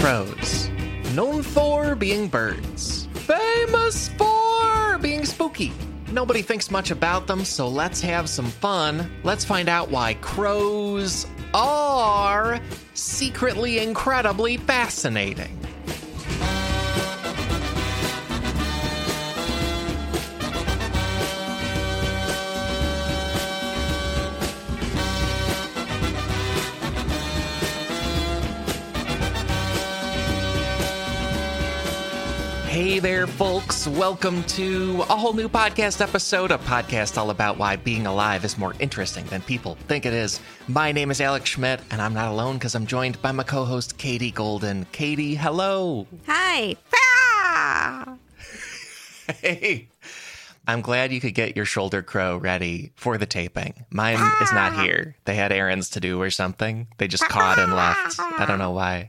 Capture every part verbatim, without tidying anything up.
crows. Known for being birds. Famous for being spooky. Nobody thinks much about them, so let's have some fun. Let's find out why crows are secretly incredibly fascinating. Hey there, folks. Welcome to a whole new podcast episode, a podcast all about why being alive is more interesting than people think it is. My name is Alex Schmidt, and I'm not alone because I'm joined by my co-host, Katie Golden. Katie, hello. Hi. Hey. I'm glad you could get your shoulder crow ready for the taping. Mine is not here. They had errands to do or something. They just caught and left. I don't know why.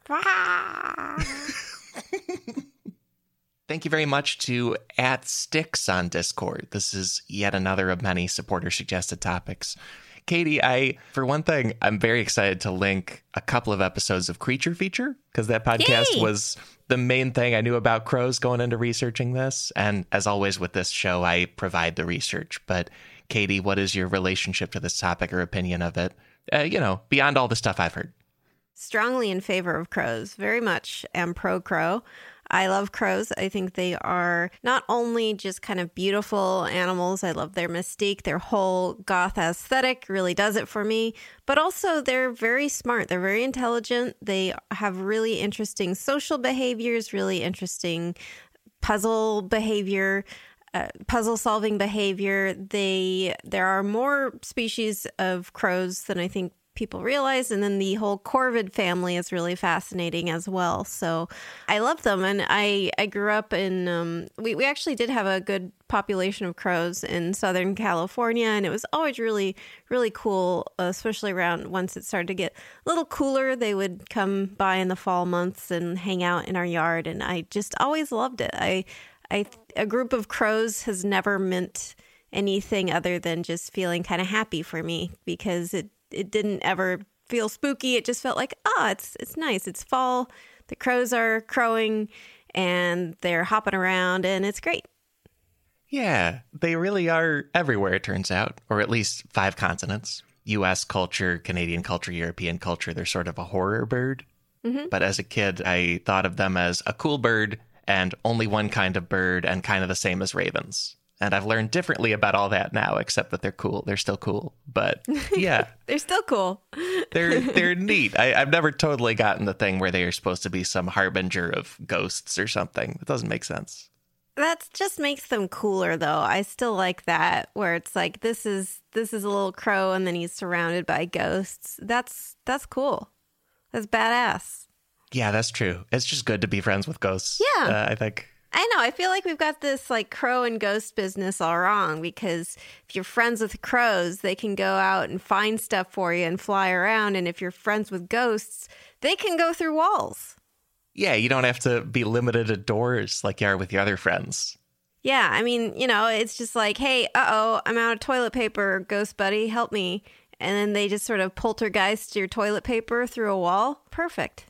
Thank you very much to at Sticks on Discord. This is yet another of many supporter-suggested topics. Katie, I, for one thing, I'm very excited to link a couple of episodes of Creature Feature, because that podcast Yay! was the main thing I knew about crows going into researching this. And as always with this show, I provide the research. But Katie, what is your relationship to this topic or opinion of it? Uh, you know, beyond all the stuff I've heard. Strongly in favor of crows. Very much am pro-crow. I love crows. I think they are not only just kind of beautiful animals. I love their mystique. Their whole goth aesthetic really does it for me. But also they're very smart. They're very intelligent. They have really interesting social behaviors, really interesting puzzle behavior, uh, puzzle solving behavior. They there are more species of crows than I think people realize, and then the whole corvid family is really fascinating as well. So I love them, and I, I grew up in, um, we, we actually did have a good population of crows in Southern California, and it was always really, really cool, especially around once it started to get a little cooler. They would come by in the fall months and hang out in our yard, and I just always loved it. I, I a group of crows has never meant anything other than just feeling kind of happy for me, because it It didn't ever feel spooky. It just felt like, ah, oh, it's it's nice. It's fall. The crows are crowing and they're hopping around and it's great. Yeah, they really are everywhere, it turns out, or at least five continents. U S culture, Canadian culture, European culture, they're sort of a horror bird. Mm-hmm. But as a kid, I thought of them as a cool bird and only one kind of bird and kind of the same as ravens. And I've learned differently about all that now, except that they're cool. They're still cool. But yeah. They're still cool. they're they're neat. I, I've never totally gotten the thing where they are supposed to be some harbinger of ghosts or something. It doesn't make sense. That just makes them cooler, though. I still like that, where it's like, this is this is a little crow and then he's surrounded by ghosts. That's that's cool. That's badass. Yeah, that's true. It's just good to be friends with ghosts. Yeah. Uh, I think. I know. I feel like we've got this like crow and ghost business all wrong, because if you're friends with crows, they can go out and find stuff for you and fly around. And if you're friends with ghosts, they can go through walls. Yeah, you don't have to be limited to doors like you are with your other friends. Yeah, I mean, you know, it's just like, hey, uh-oh, I'm out of toilet paper, ghost buddy, help me. And then they just sort of poltergeist your toilet paper through a wall. Perfect.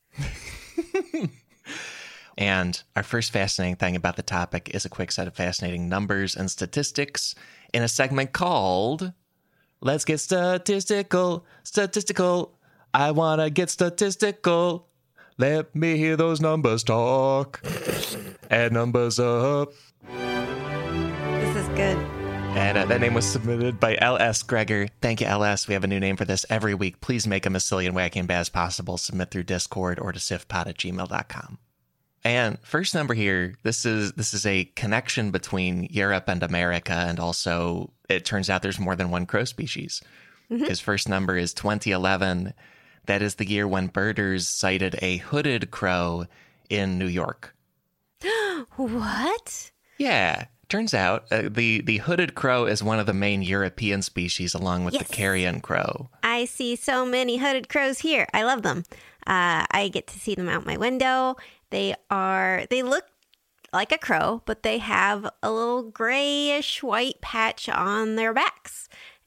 And our first fascinating thing about the topic is a quick set of fascinating numbers and statistics in a segment called Let's Get Statistical, Statistical. I want to get statistical. Let me hear those numbers talk. Add numbers up. This is good. And uh, that name was submitted by L S Gregor. Thank you, L S. We have a new name for this every week. Please make them as silly and wacky and bad as possible. Submit through Discord or to sifpod at gmail dot com. And first number here, this is this is a connection between Europe and America, and also it turns out there's more than one crow species. Mm-hmm. His first number is twenty eleven. That is the year when birders sighted a hooded crow in New York. What? Yeah. Turns out uh, the, the hooded crow is one of the main European species, along with yes. the carrion crow. I see so many hooded crows here. I love them. Uh, I get to see them out my window. They are, they look like a crow, but they have a little grayish white patch on their backs.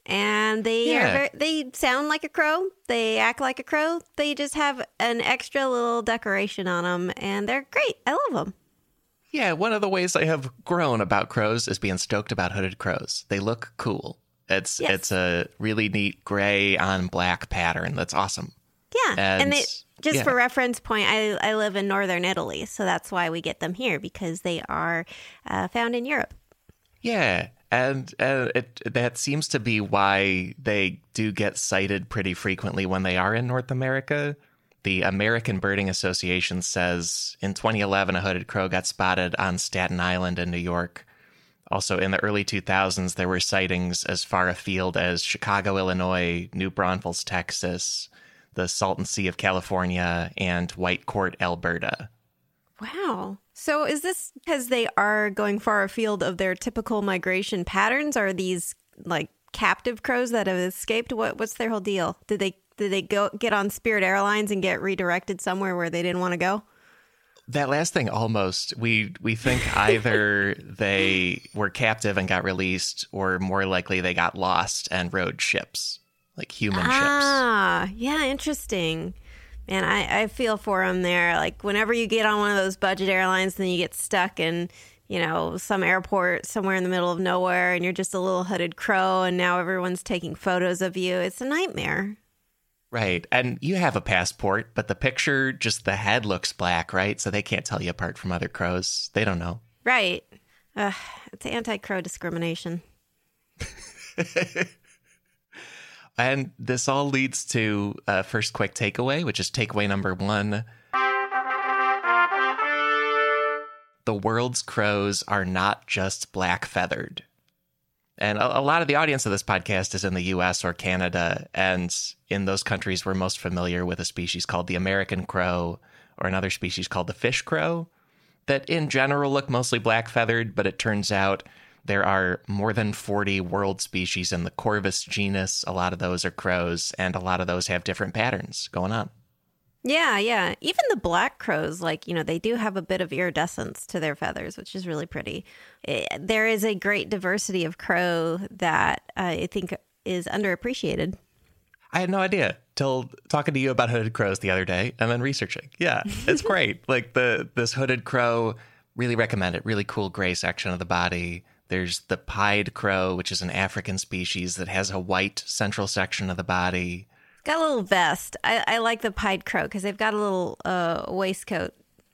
And they Yeah. are very, they sound like a crow. They act like a crow. They just have an extra little decoration on them, and they're great. I love them. Yeah, one of the ways I have grown about crows is being stoked about hooded crows. They look cool. It's Yes. it's a really neat gray on black pattern. That's awesome. Yeah, and, And, they, just yeah. for reference point, I, I live in northern Italy, so that's why we get them here, because they are uh, found in Europe. Yeah, and uh, it that seems to be why they do get sighted pretty frequently when they are in North America. The American Birding Association says in twenty eleven, a hooded crow got spotted on Staten Island in New York. Also, in the early two thousands, there were sightings as far afield as Chicago, Illinois, New Braunfels, Texas, the Salton Sea of California, and Whitecourt, Alberta. Wow. So is this because they are going far afield of their typical migration patterns? Or are these like captive crows that have escaped? What What's their whole deal? Did they did they go get on Spirit Airlines and get redirected somewhere where they didn't want to go? That last thing, almost. We we think either they were captive and got released, or more likely they got lost and rode ships, like human ships. Ah, yeah, interesting. Man, I, I feel for them there. Like whenever you get on one of those budget airlines, then you get stuck in, you know, some airport somewhere in the middle of nowhere, and you're just a little hooded crow, and now everyone's taking photos of you. It's a nightmare. Right. And you have a passport, but the picture, just the head looks black, right? So they can't tell you apart from other crows. They don't know. Right. Ugh, it's anti-crow discrimination. And this all leads to uh, first quick takeaway, which is takeaway number one. The world's crows are not just black feathered. And a, a lot of the audience of this podcast is in the U S or Canada. And in those countries, we're most familiar with a species called the American crow, or another species called the fish crow, that in general look mostly black feathered, but it turns out there are more than forty world species in the Corvus genus. A lot of those are crows, and a lot of those have different patterns going on. Yeah, yeah. Even the black crows, like, you know, they do have a bit of iridescence to their feathers, which is really pretty. It, there is a great diversity of crow that uh, I think is underappreciated. I had no idea till talking to you about hooded crows the other day and then researching. Yeah, it's great. Like the this hooded crow, really recommend it. Really cool gray section of the body. There's the pied crow, which is an African species that has a white central section of the body. Got a little vest. I, I like the pied crow because they've got a little uh, waistcoat.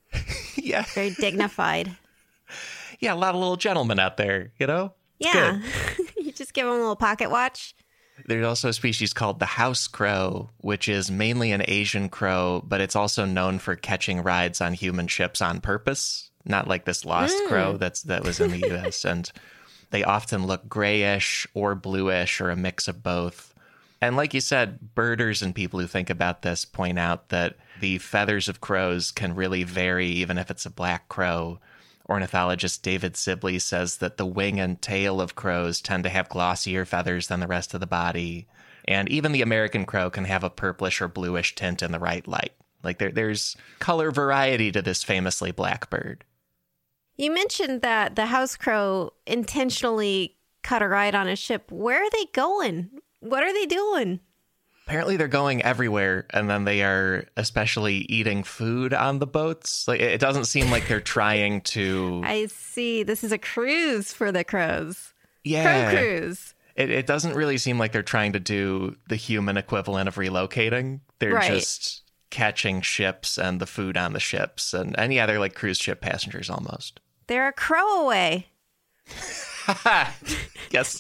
Yeah. Very dignified. Yeah, a lot of little gentlemen out there, you know? It's Yeah. You just give them a little pocket watch. There's also a species called the house crow, which is mainly an Asian crow, but it's also known for catching rides on human ships on purpose. Not like this lost Mm. crow that's that was in the U S. And they often look grayish or bluish or a mix of both. And like you said, birders and people who think about this point out that the feathers of crows can really vary, even if it's a black crow. Ornithologist David Sibley says that the wing and tail of crows tend to have glossier feathers than the rest of the body. And even the American crow can have a purplish or bluish tint in the right light. Like there, there's color variety to this famously black bird. You mentioned that the house crow intentionally cut a ride on a ship. Where are they going? What are they doing? Apparently they're going everywhere, and then they are especially eating food on the boats. Like it doesn't seem like they're trying to... I see. This is a cruise for the crows. Yeah. Crow cruise. It, it doesn't really seem like they're trying to do the human equivalent of relocating. They're Right. just catching ships and the food on the ships, and, and yeah, they're like cruise ship passengers almost. They're a crow away. Yes.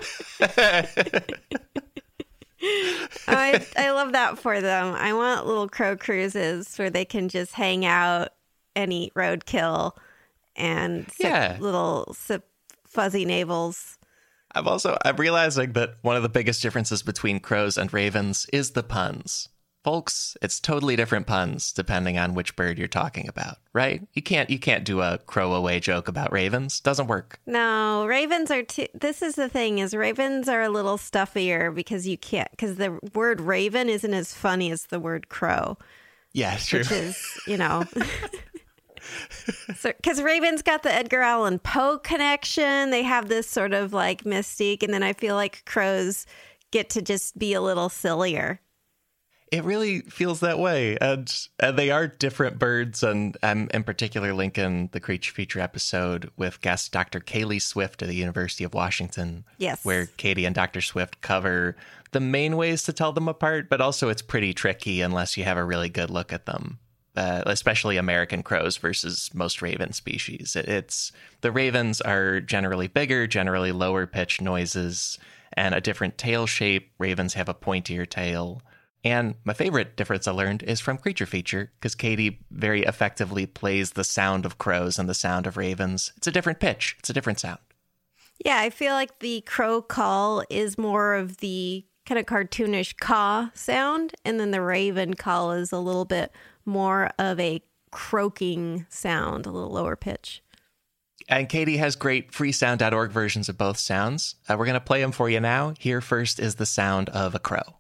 I, I love that for them. I want little crow cruises where they can just hang out and eat roadkill and sip Yeah. little sip fuzzy navels. I'm also, I'm realizing that one of the biggest differences between crows and ravens is the puns. Folks, it's totally different puns depending on which bird you're talking about, right? You can't you can't do a crow away joke about ravens. Doesn't work. No, ravens are too. This is the thing: is ravens are a little stuffier because you can't because the word raven isn't as funny as the word crow, Yeah, it's true. which is you know. Because so, Raven's got the Edgar Allan Poe connection. They have this sort of like mystique. And then I feel like crows get to just be a little sillier. It really feels that way. And, and they are different birds. And I'm in particular linking the Creature Feature episode with guest Doctor Kaylee Swift of the University of Washington. Yes. Where Katie and Doctor Swift cover the main ways to tell them apart, but also it's pretty tricky unless you have a really good look at them. Uh, especially American crows versus most raven species. It, it's the ravens are generally bigger, generally lower pitch noises, and a different tail shape. Ravens have a pointier tail. And my favorite difference I learned is from Creature Feature, because Katie very effectively plays the sound of crows and the sound of ravens. It's a different pitch. It's a different sound. Yeah, I feel like the crow call is more of the kind of cartoonish caw sound, and then the raven call is a little bit more of a croaking sound, a little lower pitch. And Katie has great freesound dot org versions of both sounds. Uh, we're going to play them for you now. Here first is the sound of a crow.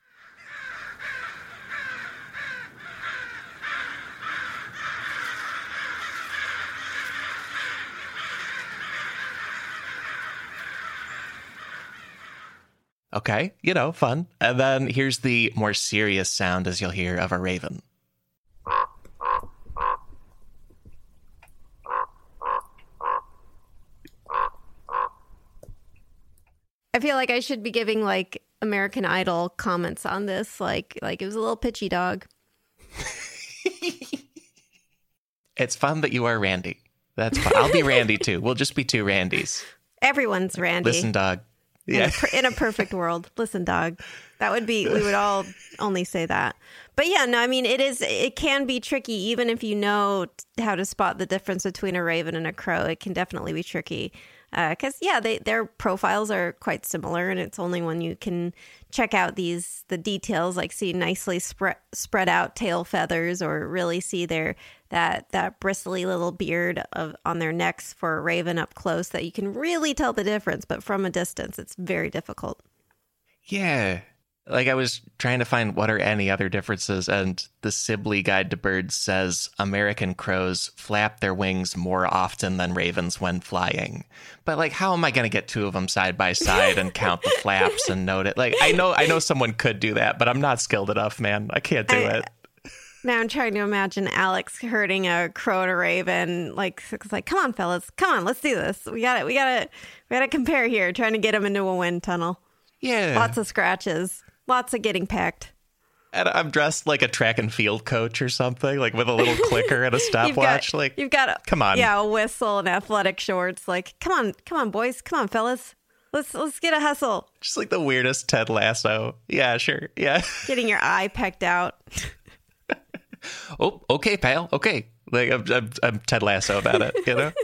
Okay, you know, fun. And then here's the more serious sound, as you'll hear, of a raven. I feel like I should be giving like American Idol comments on this. Like, like it was a little pitchy dog. It's fun that you are Randy. That's fun. I'll be Randy too. We'll just be two Randys. Everyone's Randy. Listen, dog. Yeah. Yeah. In a, in a perfect world. Listen, dog. That would be, we would all only say that. But yeah, no, I mean, it is, it can be tricky, even if you know how to spot the difference between a raven and a crow. It can definitely be tricky. Because, uh, yeah, they, their profiles are quite similar, and it's only when you can check out these, the details, like see nicely spread spread out tail feathers, or really see their, that, that bristly little beard of on their necks for a raven up close, that you can really tell the difference. But from a distance, it's very difficult. Yeah. Like, I was trying to find what are any other differences, and the Sibley Guide to Birds says American crows flap their wings more often than ravens when flying. But, like, how am I going to get two of them side by side and count the flaps and note it? Like, I know I know someone could do that, but I'm not skilled enough, man. I can't do I, it. Now I'm trying to imagine Alex herding a crow and a raven. Like, it's like, come on, fellas. Come on, let's do this. We got it. We got to we got to compare here, trying to get them into a wind tunnel. Yeah. Lots of scratches. Lots of getting pecked. And I'm dressed like a track and field coach or something, like with a little clicker and a stopwatch. You've got, like, you've got a, come on, yeah, a whistle and athletic shorts. Like, come on, come on, boys, come on, fellas, let's let's get a hustle. Just like the weirdest Ted Lasso. Yeah, sure, yeah. Getting your eye pecked out. Oh, okay, pal. Okay, like I'm, I'm, I'm Ted Lasso about it, you know.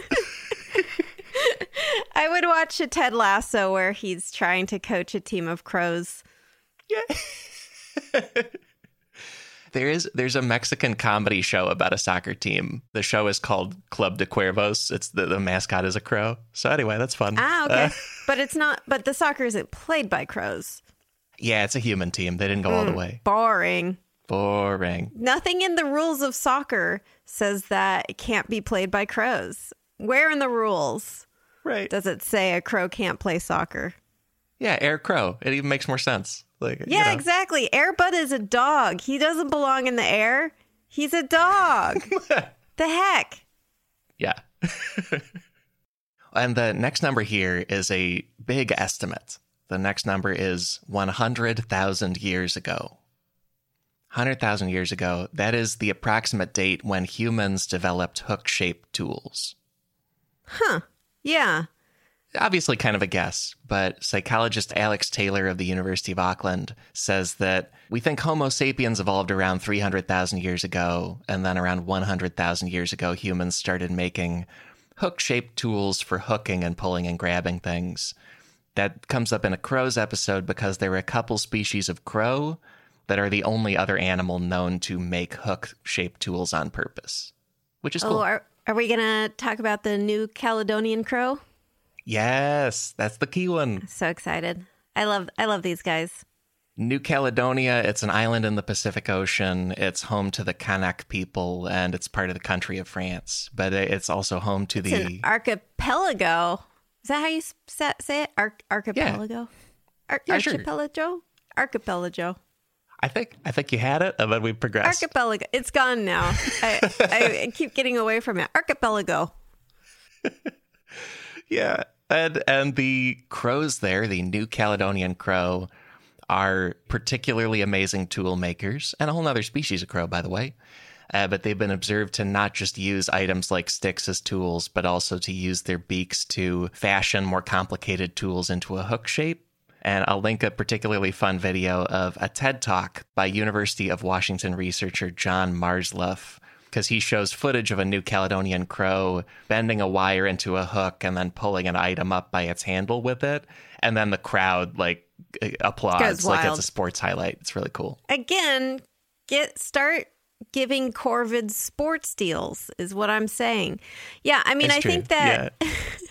I would watch a Ted Lasso where he's trying to coach a team of crows. Yeah. there is there's a Mexican comedy show about a soccer team. The show is called Club de Cuervos. It's the, the mascot is a crow. So anyway, that's fun. Ah, okay. Uh, but it's not but the soccer isn't played by crows. Yeah, it's a human team. They didn't go mm, all the way. Boring. Boring. Nothing in the rules of soccer says that it can't be played by crows. Where in the rules right. does it say a crow can't play soccer? Yeah, Air Crow. It even makes more sense. Like, yeah, you know. Exactly. Air Bud is a dog. He doesn't belong in the air. He's a dog. The heck? Yeah. And the next number here is a big estimate. The next number is one hundred thousand years ago. one hundred thousand years ago, that is the approximate date when humans developed hook-shaped tools. Huh. Yeah. Obviously kind of a guess, but psychologist Alex Taylor of the University of Auckland says that we think Homo sapiens evolved around three hundred thousand years ago, and then around one hundred thousand years ago, humans started making hook-shaped tools for hooking and pulling and grabbing things. That comes up in a crows episode because there are a couple species of crow that are the only other animal known to make hook-shaped tools on purpose, which is oh, cool. Are, are we going to talk about the New Caledonian crow? Yes, that's the key one. So excited. I love I love these guys. New Caledonia, it's an island in the Pacific Ocean. It's home to the Kanak people, and it's part of the country of France. But it's also home to it's the... an archipelago. Is that how you say it? Ar- archipelago? Yeah. Ar- yeah, archipelago? Sure. Archipelago. I think I think you had it, and then we progressed. Archipelago. It's gone now. I, I keep getting away from it. Archipelago. Yeah. And, and the crows there, the New Caledonian crow, are particularly amazing tool makers, and a whole nother species of crow, by the way. Uh, but they've been observed to not just use items like sticks as tools, but also to use their beaks to fashion more complicated tools into a hook shape. And I'll link a particularly fun video of a TED Talk by University of Washington researcher John Marsluff, because he shows footage of a New Caledonian crow bending a wire into a hook and then pulling an item up by its handle with it. And then the crowd, like, applauds like it's a sports highlight. It's really cool. Again, get start giving corvids sports deals is what I'm saying. Yeah, I mean, it's I true. think that yeah.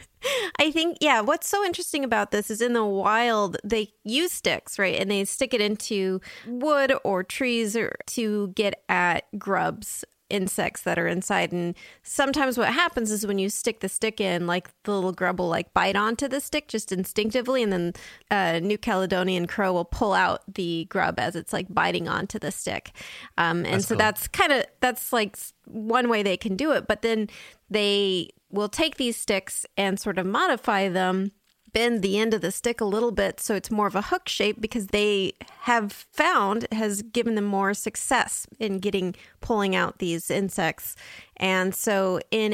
I think, yeah, what's so interesting about this is in the wild, they use sticks, right? And they stick it into wood or trees or to get at grubs, insects that are inside. And sometimes what happens is when you stick the stick in, like the little grub will like bite onto the stick just instinctively, and then a New Caledonian crow will pull out the grub as it's like biting onto the stick. Um, and that's so cool. that's kind of that's like one way they can do it. But then they will take these sticks and sort of modify them, bend the end of the stick a little bit so it's more of a hook shape, because they have found has given them more success in getting pulling out these insects. And so in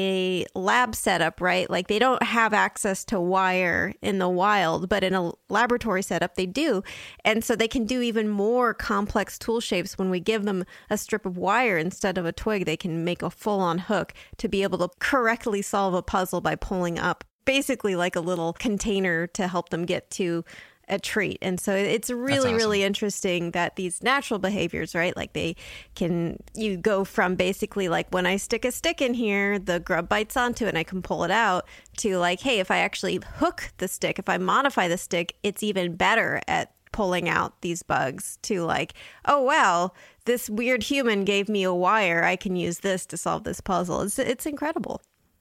a lab setup, right, like they don't have access to wire in the wild, but in a laboratory setup they do. And so they can do even more complex tool shapes. When we give them a strip of wire instead of a twig, they can make a full-on hook to be able to correctly solve a puzzle by pulling up basically like a little container to help them get to a treat. And so it's really, awesome. really interesting that these natural behaviors, right? Like they can, you go from basically like when I stick a stick in here, the grub bites onto it and I can pull it out, to like, hey, if I actually hook the stick, if I modify the stick, it's even better at pulling out these bugs, to like, oh, wow, this weird human gave me a wire. I can use this to solve this puzzle. It's, it's incredible.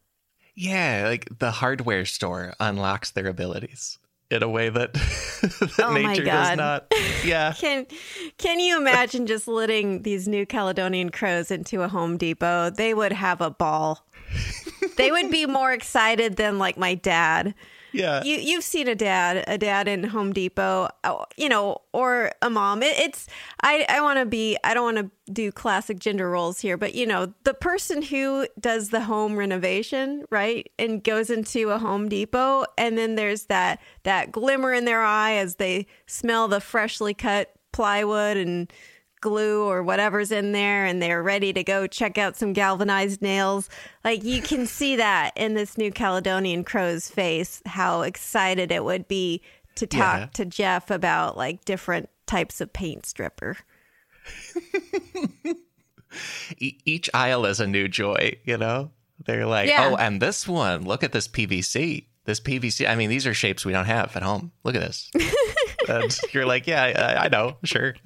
Yeah, like the hardware store unlocks their abilities in a way that, that oh nature does not. Yeah. Can can you imagine just letting these New Caledonian crows into a Home Depot? They would have a ball. They would be more excited than like my dad. Yeah. You, you've seen a dad, a dad in Home Depot, you know, or a mom. It, it's, I, I want to be, I don't want to do classic gender roles here, but, you know, the person who does the home renovation, right, and goes into a Home Depot, and then there's that, that glimmer in their eye as they smell the freshly cut plywood and glue or whatever's in there, and they're ready to go check out some galvanized nails. Like, you can see that in this New Caledonian crow's face, how excited it would be to talk yeah. to Jeff about like different types of paint stripper. e- each aisle is a new joy, you know? They're like, yeah. oh, and this one, look at this P V C. This P V C, I mean, these are shapes we don't have at home. Look at this. And you're like, yeah, I, I know, sure.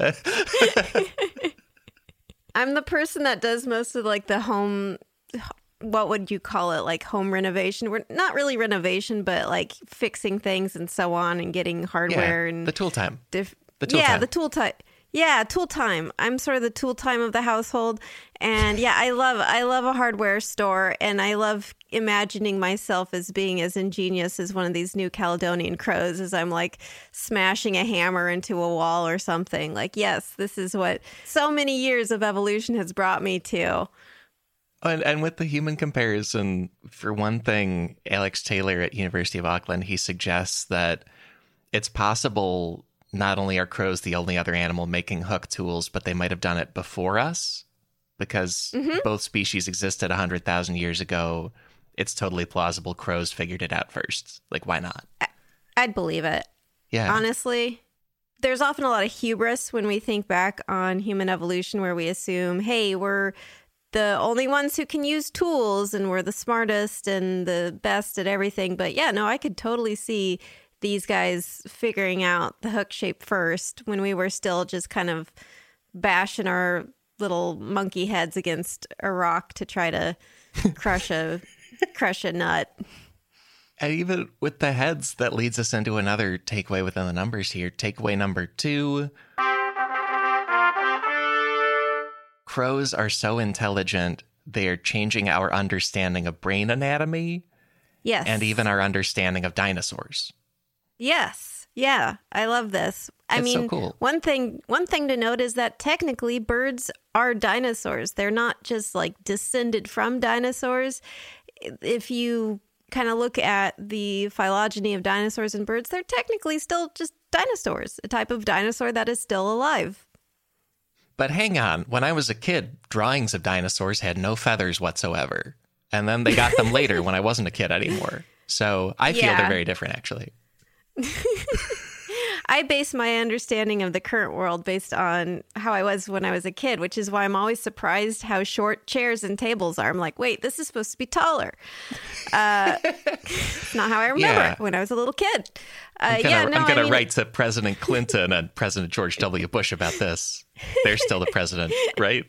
I'm the person that does most of like the home, what would you call it? Like home renovation. We're not really renovation, but like fixing things and so on, and getting hardware yeah, and the tool time. Diff- the tool yeah, time. the tool time. Yeah, tool time. I'm sort of the tool time of the household. And yeah, I love I love a hardware store, and I love imagining myself as being as ingenious as one of these New Caledonian crows as I'm like smashing a hammer into a wall or something. Like, yes, this is what so many years of evolution has brought me to. And, and with the human comparison, for one thing, Alex Taylor at University of Auckland, he suggests that it's possible not only are crows the only other animal making hook tools, but they might have done it before us, because mm-hmm. both species existed one hundred thousand years ago. It's totally plausible crows figured it out first. Like, why not? I'd believe it. Yeah. Honestly, there's often a lot of hubris when we think back on human evolution, where we assume, hey, we're the only ones who can use tools and we're the smartest and the best at everything. But yeah, no, I could totally see these guys figuring out the hook shape first when we were still just kind of bashing our little monkey heads against a rock to try to crush a crush a nut. And even with the heads, that leads us into another takeaway within the numbers here. Takeaway number two. Crows are so intelligent, they are changing our understanding of brain anatomy. Yes. And even our understanding of dinosaurs. Yes. Yeah. I love this. I It's mean, so cool. one thing one thing to note is that technically birds are dinosaurs. They're not just like descended from dinosaurs. If you kind of look at the phylogeny of dinosaurs and birds, they're technically still just dinosaurs, a type of dinosaur that is still alive. But hang on, when I was a kid, drawings of dinosaurs had no feathers whatsoever. And then they got them later when I wasn't a kid anymore. So I feel Yeah. they're very different, actually. I base my understanding of the current world based on how I was when I was a kid, which is why I'm always surprised how short chairs and tables are. I'm like, wait, this is supposed to be taller. Uh, it's not how I remember Yeah. it when I was a little kid. Uh, I'm gonna, yeah, no, I'm gonna I mean, write to President Clinton and President George W. Bush about this. They're still the president, right?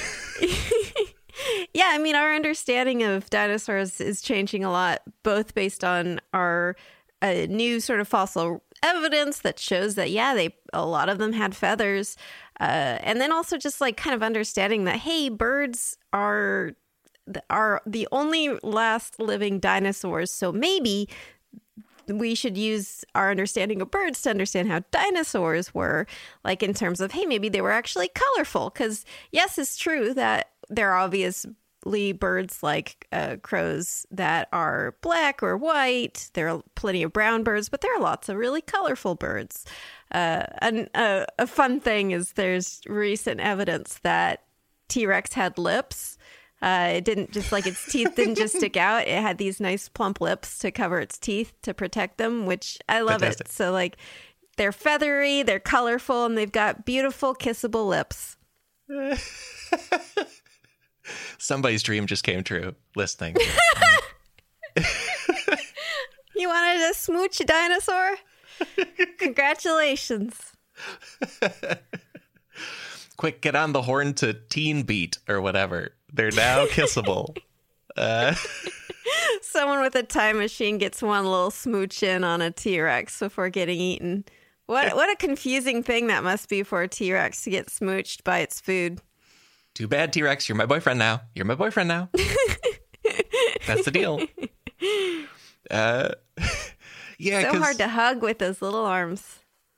Yeah, I mean, our understanding of dinosaurs is changing a lot, both based on our uh, new sort of fossil evidence that shows that, yeah, they a lot of them had feathers. Uh, and then also just like kind of understanding that, hey, birds are, are the only last living dinosaurs. So maybe we should use our understanding of birds to understand how dinosaurs were, like in terms of, hey, maybe they were actually colorful. Because yes, it's true that there are obviously birds like uh, crows that are black or white. There are plenty of brown birds, but there are lots of really colorful birds. Uh, and uh, a fun thing is there's recent evidence that T-Rex had lips. Uh, it didn't just like its teeth didn't just stick out. It had these nice plump lips to cover its teeth to protect them, which I love Fantastic. it. So like they're feathery, they're colorful, and they've got beautiful kissable lips. Somebody's dream just came true listening. You wanted to smooch a dinosaur? Congratulations. Quick, get on the horn to Teen Beat or whatever. They're now kissable. Uh, Someone with a time machine gets one little smooch in on a T-Rex before getting eaten. What what a confusing thing that must be for a T-Rex to get smooched by its food. too bad, T-Rex. You're my boyfriend now. You're my boyfriend now. That's the deal. Uh, yeah, So 'cause- hard to hug with those little arms.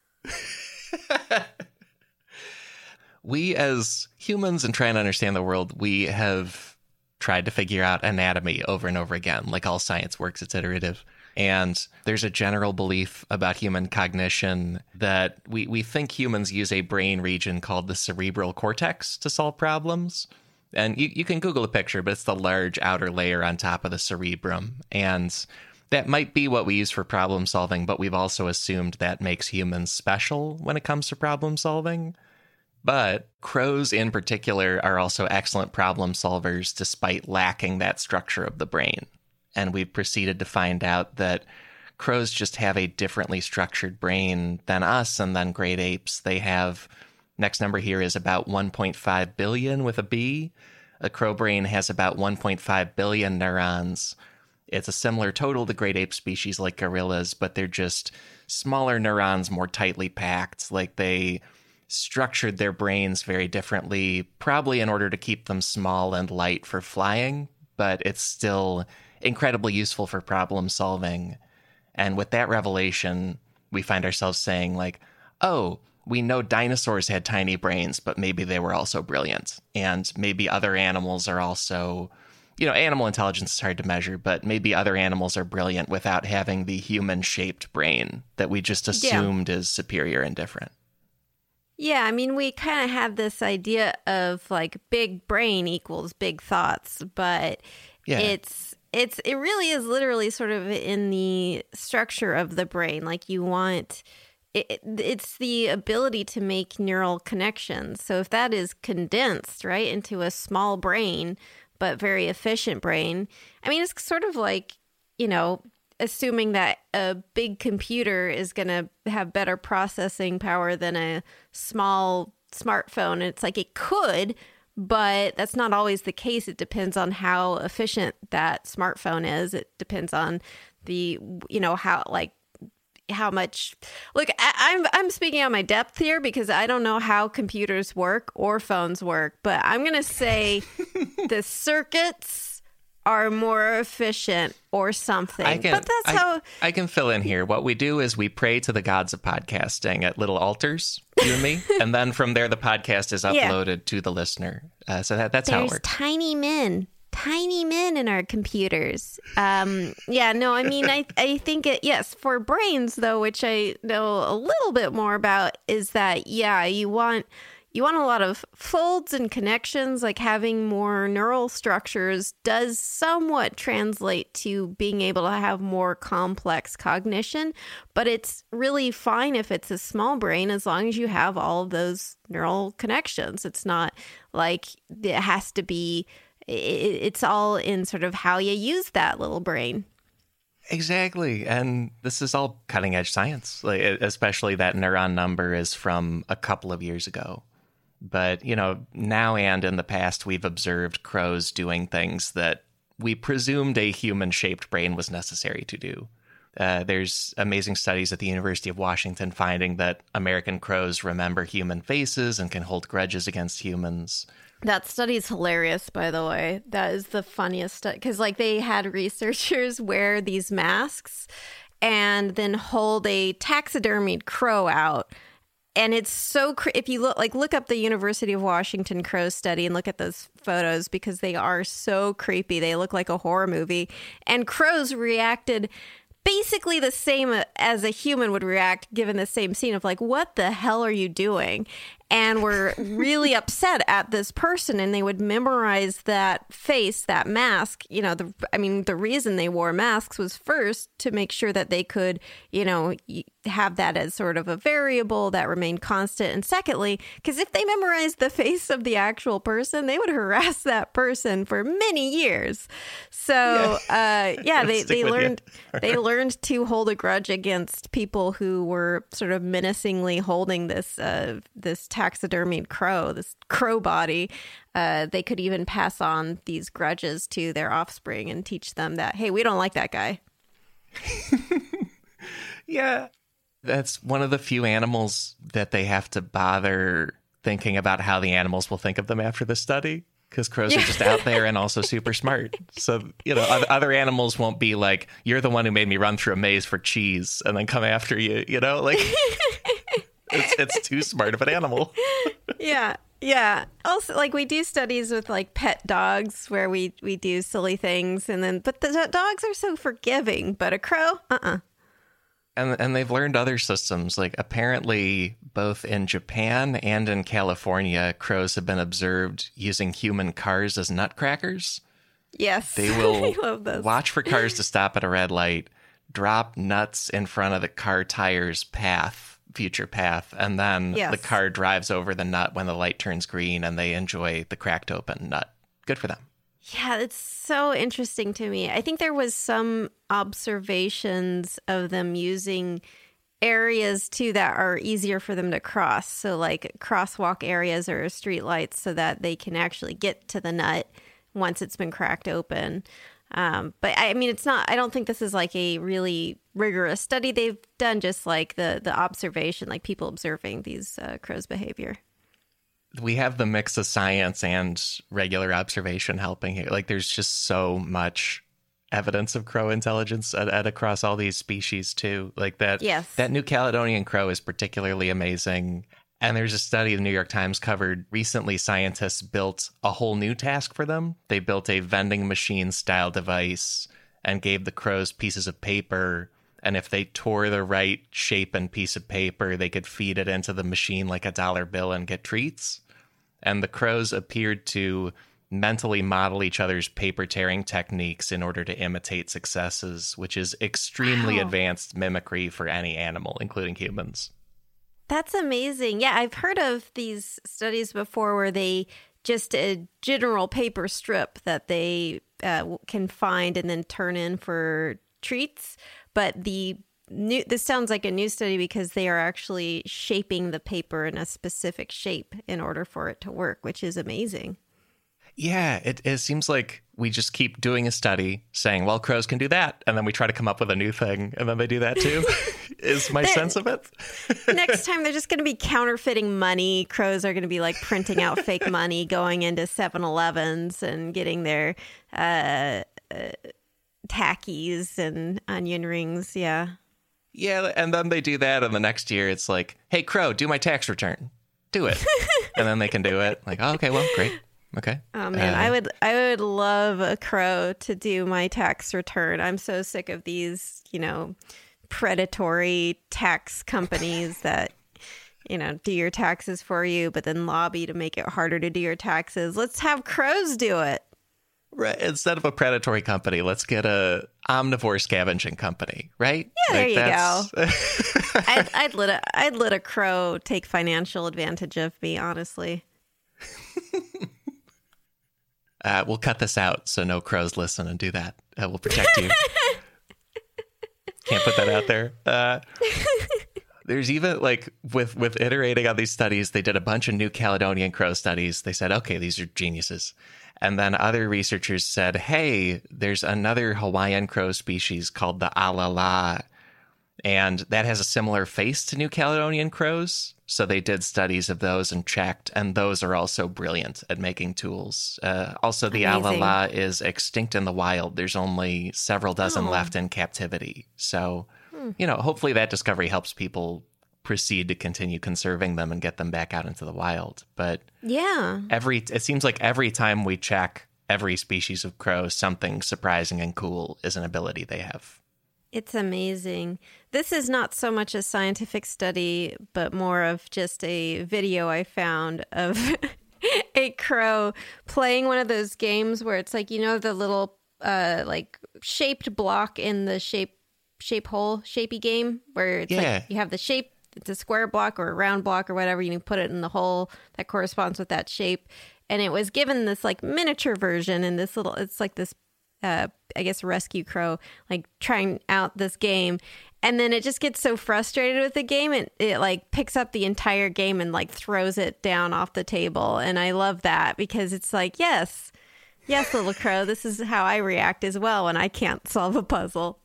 we as humans and trying to understand the world, we have tried to figure out anatomy over and over again. Like all science works, it's iterative. And there's a general belief about human cognition that we, we think humans use a brain region called the cerebral cortex to solve problems. And you, you can Google a picture, but it's the large outer layer on top of the cerebrum. And that might be what we use for problem solving, but we've also assumed that makes humans special when it comes to problem solving. But crows in particular are also excellent problem solvers despite lacking that structure of the brain. And we've proceeded to find out that crows just have a differently structured brain than us and than great apes. They have, next number here is about one point five billion with a B. A crow brain has about one point five billion neurons. It's a similar total to great ape species like gorillas, but they're just smaller neurons, more tightly packed. Like they structured their brains very differently, probably in order to keep them small and light for flying, but it's still incredibly useful for problem solving. And with that revelation, we find ourselves saying like, oh, we know dinosaurs had tiny brains, but maybe they were also brilliant. And maybe other animals are also, you know, animal intelligence is hard to measure, but maybe other animals are brilliant without having the human-shaped brain that we just assumed is superior and different. Yeah, I mean, we kind of had this idea of like big brain equals big thoughts, but Yeah. it's it's it really is literally sort of in the structure of the brain. Like you want it, it's the ability to make neural connections. So if that is condensed right into a small brain but very efficient brain, I mean, it's sort of like, you know, assuming that a big computer is going to have better processing power than a small smartphone. And it's like it could, but that's not always the case. It depends on how efficient that smartphone is. It depends on the, you know, how like how much. Look, I, I'm I'm speaking on my depth here because I don't know how computers work or phones work, but I'm going to say the circuits are more efficient or something. I can, but that's I, how I can fill in here. What we do is we pray to the gods of podcasting at little altars, you and me, and then from there the podcast is uploaded yeah. to the listener. Uh, so that, that's There's how it works. Tiny men, tiny men in our computers. Um, yeah, no, I mean, I I think it yes for brains though, which I know a little bit more about, is that yeah, you want. You want a lot of folds and connections, like having more neural structures does somewhat translate to being able to have more complex cognition, but it's really fine if it's a small brain as long as you have all of those neural connections. It's not like it has to be, it's all in sort of how you use that little brain. Exactly. And this is all cutting edge science, like, especially that neuron number is from a couple of years ago. But, you know, now and in the past, we've observed crows doing things that we presumed a human-shaped brain was necessary to do. Uh, there's amazing studies at the University of Washington finding that American crows remember human faces and can hold grudges against humans. That study is hilarious, by the way. That is the funniest study. Because, like, they had researchers wear these masks and then hold a taxidermied crow out. And it's so, cre- if you look, like, look up the University of Washington crow study and look at those photos because they are so creepy. They look like a horror movie. And crows reacted basically the same as a human would react given the same scene of like, what the hell are you doing? And were really upset at this person, and they would memorize that face, that mask. You know, the I mean, the reason they wore masks was first to make sure that they could, you know, have that as sort of a variable that remained constant. And secondly, because if they memorized the face of the actual person, they would harass that person for many years. So, yeah, uh, yeah they, they learned they learned to hold a grudge against people who were sort of menacingly holding this uh, this taxidermied crow, this crow body. Uh, they could even pass on these grudges to their offspring and teach them that, hey, we don't like that guy. Yeah. That's one of the few animals that they have to bother thinking about how the animals will think of them after the study, because crows yeah. are just out there and also super smart. So, you know, other animals won't be like, you're the one who made me run through a maze for cheese and then come after you, you know, like it's, it's too smart of an animal. Yeah. Yeah. Also, like, we do studies with like pet dogs where we, we do silly things, and then, but the dogs are so forgiving, but a crow, uh-uh. And and they've learned other systems. Like, apparently, both in Japan and in California, crows have been observed using human cars as nutcrackers. Yes. They will watch for cars to stop at a red light, drop nuts in front of the car tire's path, future path, and then yes. the car drives over the nut when the light turns green, and they enjoy the cracked open nut. Good for them. Yeah, it's so interesting to me. I think there was some observations of them using areas, too, that are easier for them to cross. So like crosswalk areas or street lights so that they can actually get to the nut once it's been cracked open. Um, but I mean, it's not, I don't think this is like a really rigorous study they've done, just like the, the observation, like people observing these uh, crows' behavior. We have the mix of science and regular observation helping here. Like, there's just so much evidence of crow intelligence at, at across all these species too. Like that, yes. that New Caledonian crow is particularly amazing. And there's a study the New York Times covered recently. Scientists built a whole new task for them. They built a vending machine style device and gave the crows pieces of paper. And if they tore the right shape and piece of paper, they could feed it into the machine like a dollar bill and get treats. And the crows appeared to mentally model each other's paper tearing techniques in order to imitate successes, which is extremely wow. advanced mimicry for any animal, including humans. That's amazing. Yeah, I've heard of these studies before where they just a general paper strip that they uh, can find and then turn in for treats, but the new this sounds like a new study because they are actually shaping the paper in a specific shape in order for it to work, which is amazing. Yeah, it, it seems like we just keep doing a study saying, well, crows can do that. And then we try to come up with a new thing. And then they do that too, is my sense of it. Next time, they're just going to be counterfeiting money. Crows are going to be like printing out fake money, going into seven elevens and getting their uh, uh, tackies and onion rings. Yeah. Yeah. And then they do that. And the next year it's like, hey, crow, do my tax return. Do it. And then they can do it. Like, oh, okay, well, great. Okay. Oh man, uh, I would I would love a crow to do my tax return. I'm so sick of these, you know, predatory tax companies that, you know, do your taxes for you, but then lobby to make it harder to do your taxes. Let's have crows do it. Right. Instead of a predatory company, let's get a omnivore scavenging company, right? Yeah, like there you go. I'd, I'd let a I'd let a crow take financial advantage of me, honestly. Uh, we'll cut this out so no crows listen and do that. Uh, we'll protect you. Can't put that out there. Uh, there's even like with, with iterating on these studies, they did a bunch of New Caledonian crow studies. They said, okay, these are geniuses. And then other researchers said, hey, there's another Hawaiian crow species called the alala. And that has a similar face to New Caledonian crows. So they did studies of those and checked, and those are also brilliant at making tools. Uh, also, the Amazing. alala is extinct in the wild. There's only several dozen Oh. left in captivity. So, Hmm. you know, hopefully that discovery helps people proceed to continue conserving them and get them back out into the wild. But Yeah. every it seems like every time we check every species of crow, something surprising and cool is an ability they have. It's amazing. This is not so much a scientific study, but more of just a video I found of a crow playing one of those games where it's like, you know, the little uh, like shaped block in the shape shape hole shapey game where it's Yeah. like you have the shape, it's a square block or a round block or whatever. You can put it in the hole that corresponds with that shape. And it was given this like miniature version and this little, it's like this Uh, I guess rescue crow, like trying out this game. And then it just gets so frustrated with the game. And it like picks up the entire game and like throws it down off the table. And I love that because it's like, yes, yes, little crow, this is how I react as well when I can't solve a puzzle.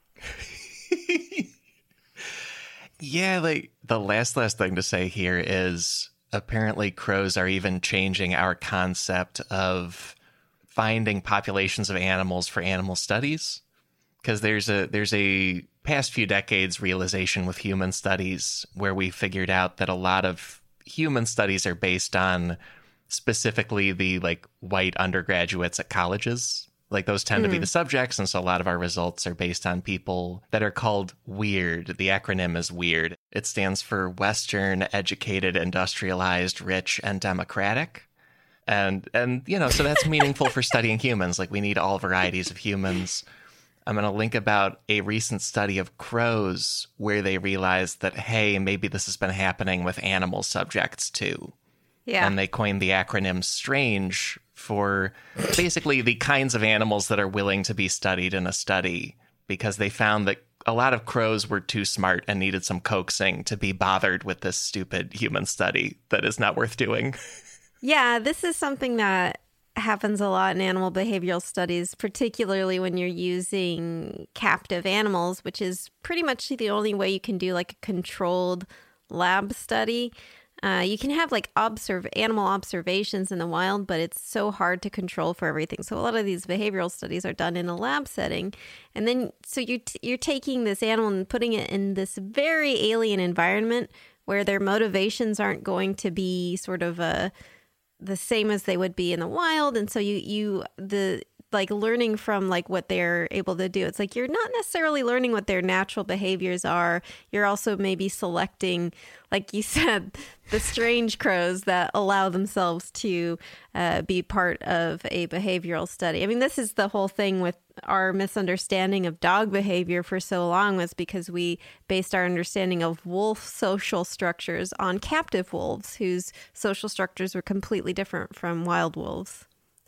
Yeah, like the last last thing to say here is apparently crows are even changing our concept of finding populations of animals for animal studies, because there's a there's a past few decades realization with human studies where we figured out that a lot of human studies are based on specifically the like white undergraduates at colleges. Like those tend mm. to be the subjects, and so a lot of our results are based on people that are called WEIRD. The acronym is WEIRD. It stands for Western, Educated, Industrialized, Rich, and Democratic. And, and you know, so that's meaningful for studying humans. Like, we need all varieties of humans. I'm going to link about a recent study of crows where they realized that, hey, maybe this has been happening with animal subjects too. Yeah. And they coined the acronym STRANGE for basically the kinds of animals that are willing to be studied in a study, because they found that a lot of crows were too smart and needed some coaxing to be bothered with this stupid human study that is not worth doing. Yeah, this is something that happens a lot in animal behavioral studies, particularly when you're using captive animals, which is pretty much the only way you can do like a controlled lab study. Uh, you can have like observe animal observations in the wild, but it's so hard to control for everything. So a lot of these behavioral studies are done in a lab setting. And then so you t- you're taking this animal and putting it in this very alien environment where their motivations aren't going to be sort of a the same as they would be in the wild. And so you, you, the, like learning from like what they're able to do. It's like, you're not necessarily learning what their natural behaviors are. You're also maybe selecting, like you said, the strange crows that allow themselves to uh, be part of a behavioral study. I mean, this is the whole thing with our misunderstanding of dog behavior for so long, was because we based our understanding of wolf social structures on captive wolves whose social structures were completely different from wild wolves.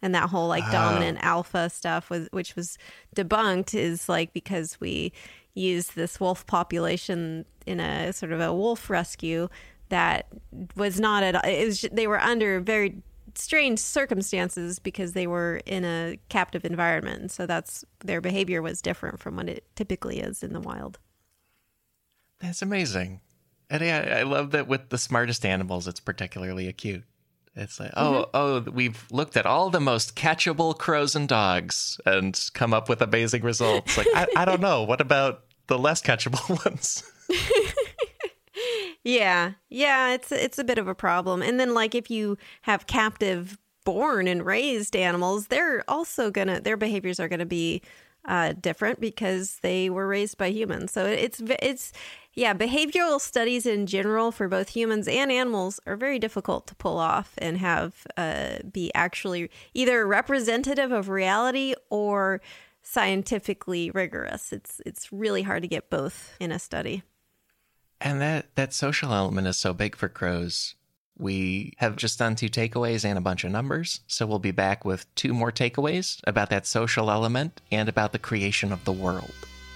And that whole like Oh. dominant alpha stuff was, which was debunked, is like because we used this wolf population in a sort of a wolf rescue that was not at all, it was, they were under very strange circumstances because they were in a captive environment. So that's, their behavior was different from what it typically is in the wild. That's amazing. And yeah, I love that with the smartest animals, it's particularly acute. It's like, oh, mm-hmm. oh, we've looked at all the most catchable crows and dogs and come up with amazing results. Like, I, I don't know. What about the less catchable ones? yeah. Yeah, it's it's a bit of a problem. And then, like, if you have captive born and raised animals, they're also going to, their behaviors are going to be uh, different because they were raised by humans. So it's, it's, yeah, behavioral studies in general for both humans and animals are very difficult to pull off and have uh, be actually either representative of reality or scientifically rigorous. It's it's really hard to get both in a study. And that, that social element is so big for crows. We have just done two takeaways and a bunch of numbers, so we'll be back with two more takeaways about that social element and about the creation of the world.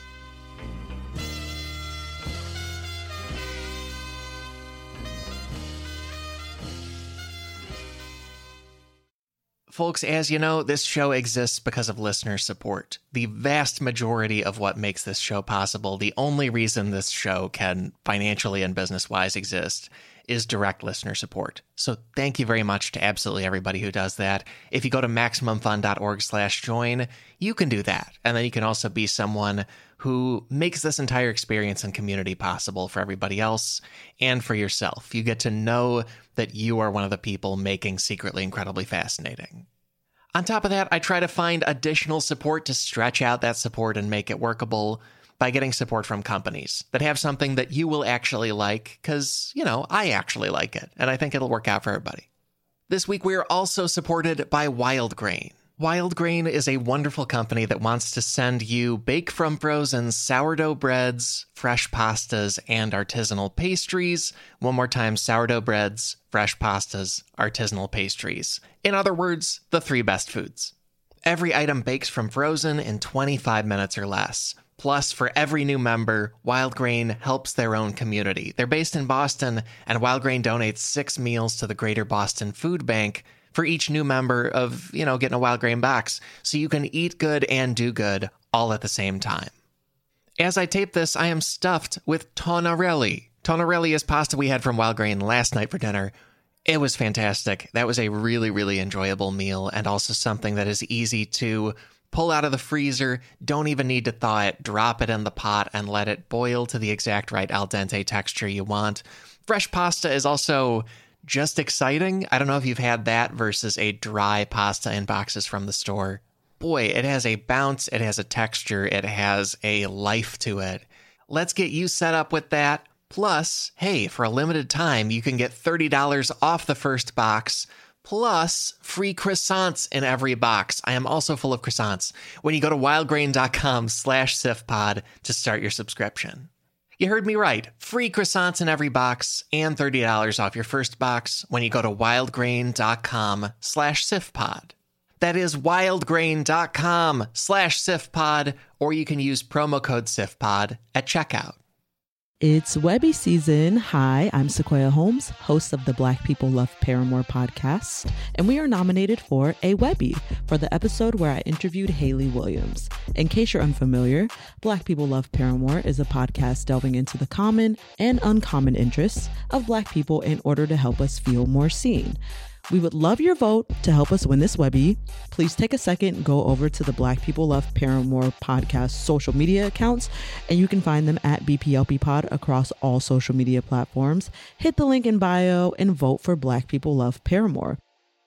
Folks, as you know, this show exists because of listener support. The vast majority of what makes this show possible, the only reason this show can financially and business-wise exist, is direct listener support. So thank you very much to absolutely everybody who does that. If you go to MaximumFun.org slash join, you can do that. And then you can also be someone who makes this entire experience and community possible for everybody else and for yourself. You get to know that you are one of the people making Secretly Incredibly Fascinating. On top of that, I try to find additional support to stretch out that support and make it workable by getting support from companies that have something that you will actually like, because, you know, I actually like it, and I think it'll work out for everybody. This week, we are also supported by Wild Grain. Wild Grain is a wonderful company that wants to send you bake from frozen sourdough breads, fresh pastas, and artisanal pastries. One more time, sourdough breads, fresh pastas, artisanal pastries. In other words, the three best foods. Every item bakes from frozen in twenty-five minutes or less. Plus, for every new member, Wild Grain helps their own community. They're based in Boston, and Wild Grain donates six meals to the Greater Boston Food Bank for each new member of, you know, getting a Wild Grain box, so you can eat good and do good all at the same time. As I tape this, I am stuffed with tonarelli. Tonarelli is pasta we had from Wild Grain last night for dinner. It was fantastic. That was a really, really enjoyable meal, and also something that is easy to pull out of the freezer. Don't even need to thaw it. Drop it in the pot and let it boil to the exact right al dente texture you want. Fresh pasta is also just exciting. I don't know if you've had that versus a dry pasta in boxes from the store. Boy, it has a bounce, it has a texture, it has a life to it. Let's get you set up with that. Plus, hey, for a limited time, you can get thirty dollars off the first box, plus free croissants in every box. I am also full of croissants when you go to wildgrain.com slash sifpod to start your subscription. You heard me right. Free croissants in every box and thirty dollars off your first box when you go to wildgrain.com slash sifpod. That is wildgrain.com slash sifpod, or you can use promo code sifpod at checkout. It's Webby season. Hi, I'm Sequoia Holmes, host of the Black People Love Paramore podcast, and we are nominated for a Webby for the episode where I interviewed Hayley Williams. In case you're unfamiliar, Black People Love Paramore is a podcast delving into the common and uncommon interests of Black people in order to help us feel more seen. We would love your vote to help us win this Webby. Please take a second, go over to the Black People Love Paramore podcast social media accounts, and you can find them at B P L P Pod across all social media platforms. Hit the link in bio and vote for Black People Love Paramore.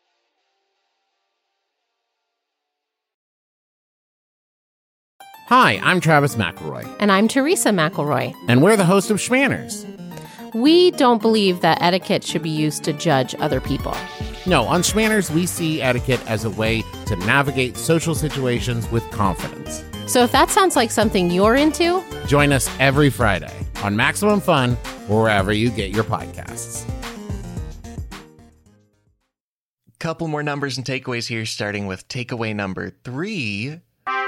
Hi, I'm Travis McElroy. And I'm Teresa McElroy. And we're the host of Schmanners. We don't believe that etiquette should be used to judge other people. No, on Schmanners, we see etiquette as a way to navigate social situations with confidence. So if that sounds like something you're into, join us every Friday on Maximum Fun or wherever you get your podcasts. Couple more numbers and takeaways here, starting with takeaway number three.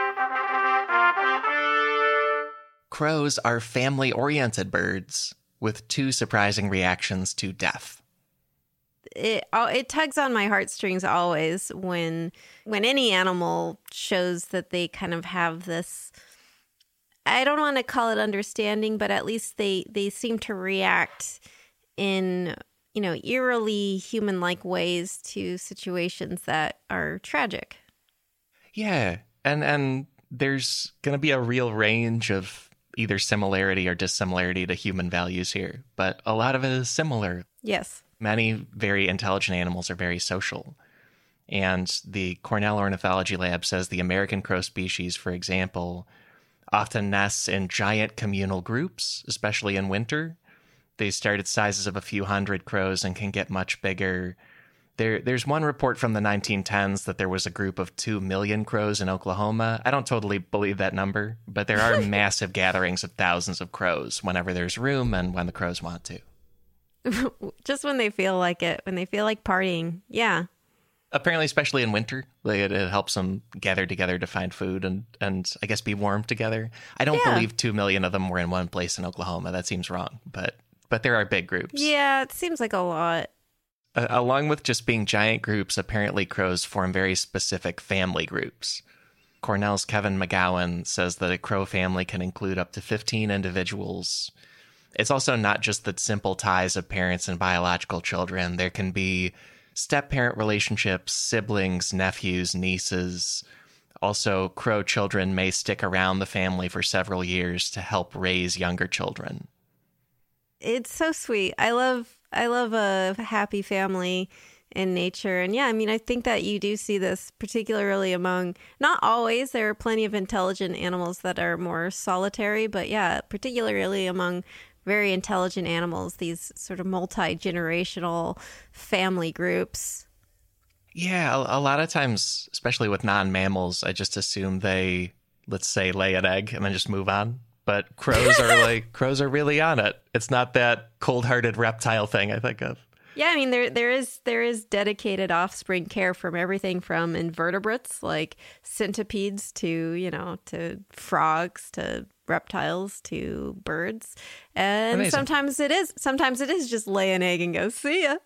Crows are family-oriented birds with two surprising reactions to death. It it tugs on my heartstrings always when when any animal shows that they kind of have this, I don't want to call it understanding, but at least they, they seem to react in, you know, eerily human-like ways to situations that are tragic. Yeah, and and there's going to be a real range of either similarity or dissimilarity to human values here, but a lot of it is similar. Yes. Many very intelligent animals are very social. And the Cornell Ornithology Lab says the American crow species, for example, often nests in giant communal groups, especially in winter. They start at sizes of a few hundred crows and can get much bigger. There, there's one report from the nineteen tens that there was a group of two million crows in Oklahoma. I don't totally believe that number, but there are massive gatherings of thousands of crows whenever there's room and when the crows want to. Just when they feel like it, when they feel like partying. Yeah. Apparently, especially in winter, like it, it helps them gather together to find food and, and I guess be warm together. I don't Yeah. believe two million of them were in one place in Oklahoma. That seems wrong, but but there are big groups. Yeah, it seems like a lot. Uh, along with just being giant groups, apparently crows form very specific family groups. Cornell's Kevin McGowan says that a crow family can include up to fifteen individuals. It's also not just the simple ties of parents and biological children. There can be step-parent relationships, siblings, nephews, nieces. Also, crow children may stick around the family for several years to help raise younger children. It's so sweet. I love I love a happy family in nature. And yeah, I mean, I think that you do see this particularly among, not always, there are plenty of intelligent animals that are more solitary, but yeah, particularly among very intelligent animals, these sort of multi-generational family groups. Yeah, a, a lot of times, especially with non-mammals, I just assume they, let's say, lay an egg and then just move on. But crows are like, crows are really on it. It's not that cold-hearted reptile thing I think of. Yeah, I mean, there there is there is dedicated offspring care from everything from invertebrates like centipedes to, you know, to frogs to reptiles to birds. And Amazing. sometimes it is sometimes it is just lay an egg and go, see ya.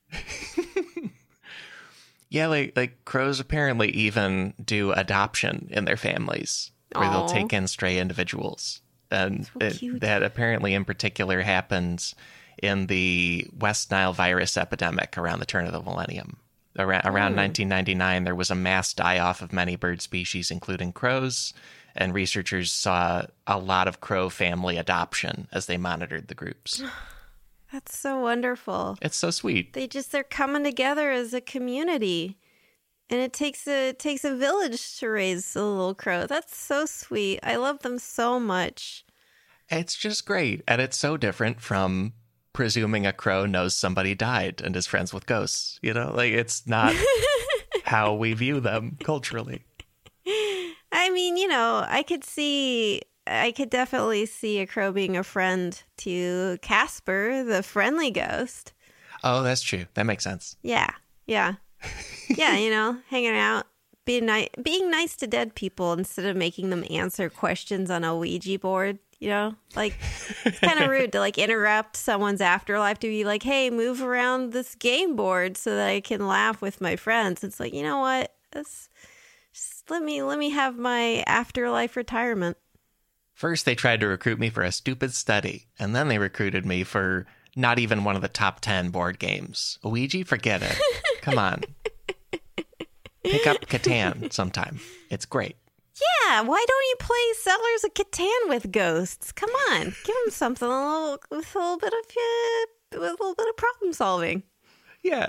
Yeah, like like crows apparently even do adoption in their families, where they'll Aw. take in stray individuals. And So it, cute. that apparently in particular happens in the West Nile virus epidemic around the turn of the millennium. Around, around Hmm. nineteen ninety-nine, there was a mass die-off of many bird species, including crows, and researchers saw a lot of crow family adoption as they monitored the groups. That's so wonderful. It's so sweet. They just they're coming together as a community. And it takes a it takes a village to raise a little crow. That's so sweet. I love them so much. It's just great, and it's so different from presuming a crow knows somebody died and is friends with ghosts. You know, like it's not how we view them culturally. I mean, you know, I could see, I could definitely see a crow being a friend to Casper, the friendly ghost. Oh, that's true. That makes sense. Yeah, yeah, yeah. You know, hanging out, being nice, being nice to dead people instead of making them answer questions on a Ouija board. You know, like it's kind of rude to like interrupt someone's afterlife to be like, "Hey, move around this game board so that I can laugh with my friends." It's like, you know what? That's, just let me let me have my afterlife retirement. First, they tried to recruit me for a stupid study, and then they recruited me for not even one of the top ten board games. Ouija, forget it. Come on. Pick up Catan sometime. It's great. Yeah, why don't you play Settlers of Catan with ghosts? Come on, give them something a little with a little bit of uh, with a little bit of problem solving. Yeah.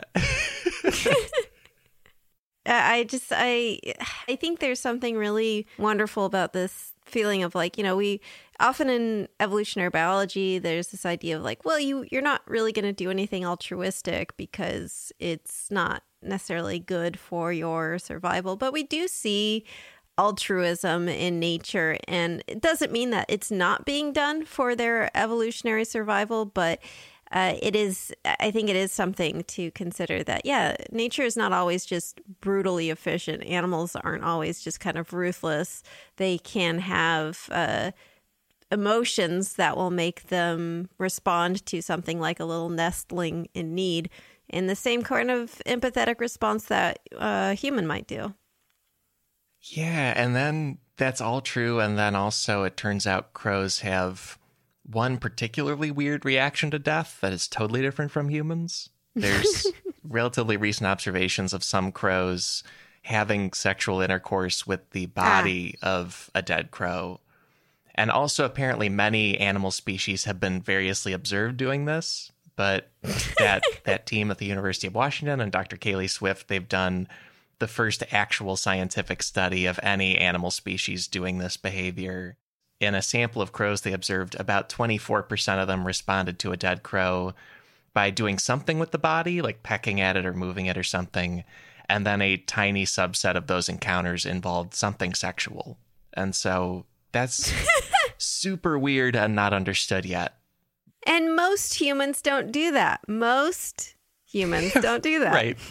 I just I I think there's something really wonderful about this feeling of like, you know, we often in evolutionary biology there's this idea of like, well, you you're not really going to do anything altruistic because it's not necessarily good for your survival, but we do see altruism in nature, and it doesn't mean that it's not being done for their evolutionary survival, but uh, it is, I think it is something to consider that, yeah, nature is not always just brutally efficient. Animals aren't always just kind of ruthless. They can have uh, emotions that will make them respond to something like a little nestling in need in the same kind of empathetic response that a human might do. Yeah, and then that's all true. And then also it turns out crows have one particularly weird reaction to death that is totally different from humans. There's relatively recent observations of some crows having sexual intercourse with the body ah. of a dead crow. And also apparently many animal species have been variously observed doing this. But that that team at the University of Washington and Doctor Kaylee Swift, they've done the first actual scientific study of any animal species doing this behavior. In a sample of crows they observed, about twenty-four percent of them responded to a dead crow by doing something with the body, like pecking at it or moving it or something. And then a tiny subset of those encounters involved something sexual. And so that's super weird and not understood yet. And most humans don't do that. Most humans don't do that. Right.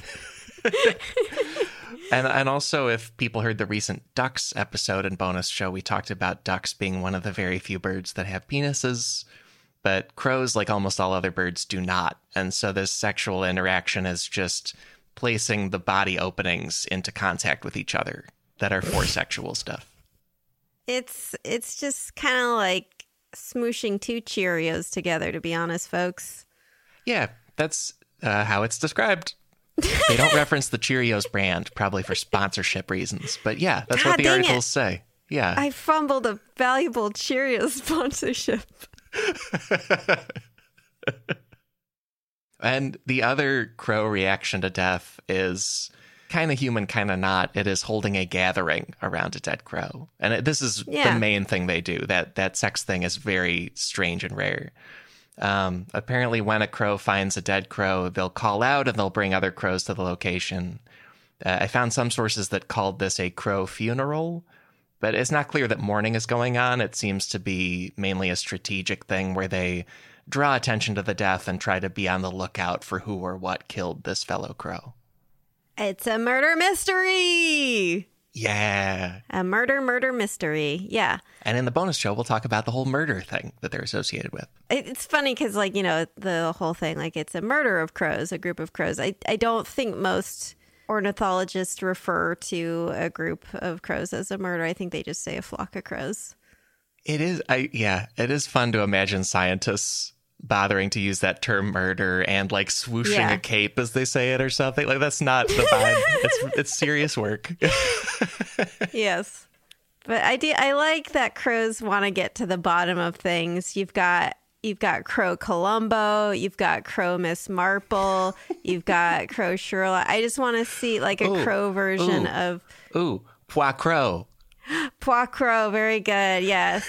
and and also, if people heard the recent ducks episode and bonus show, we talked about ducks being one of the very few birds that have penises. But crows, like almost all other birds, do not. And so this sexual interaction is just placing the body openings into contact with each other that are for sexual stuff. It's it's just kind of like smooshing two Cheerios together, to be honest, folks. Yeah, that's uh, how it's described. They don't reference the Cheerios brand, probably for sponsorship reasons. But yeah, that's God, what the articles it. say. Yeah. I fumbled a valuable Cheerios sponsorship. And the other crow reaction to death is kind of human, kind of not. It is holding a gathering around a dead crow. And it, this is yeah. the main thing they do. That that sex thing is very strange and rare. Um, apparently, when a crow finds a dead crow, they'll call out and they'll bring other crows to the location. Uh, I found some sources that called this a crow funeral, but it's not clear that mourning is going on. It seems to be mainly a strategic thing where they draw attention to the death and try to be on the lookout for who or what killed this fellow crow. It's a murder mystery. Yeah. A murder, murder mystery. Yeah. And in the bonus show, we'll talk about the whole murder thing that they're associated with. It's funny because, like, you know, the whole thing, like, it's a murder of crows, a group of crows. I, I don't think most ornithologists refer to a group of crows as a murder. I think they just say a flock of crows. It is, I yeah, it is fun to imagine scientists bothering to use that term murder and like swooshing yeah. a cape as they say it or something. Like, that's not the vibe. it's it's serious work. Yes. But I do I like that crows want to get to the bottom of things. You've got you've got Crow Columbo, you've got Crow Miss Marple, you've got Crow Sherlock. I just want to see like a ooh, crow version ooh, of Ooh, Poirot. Poirot, very good. Yes.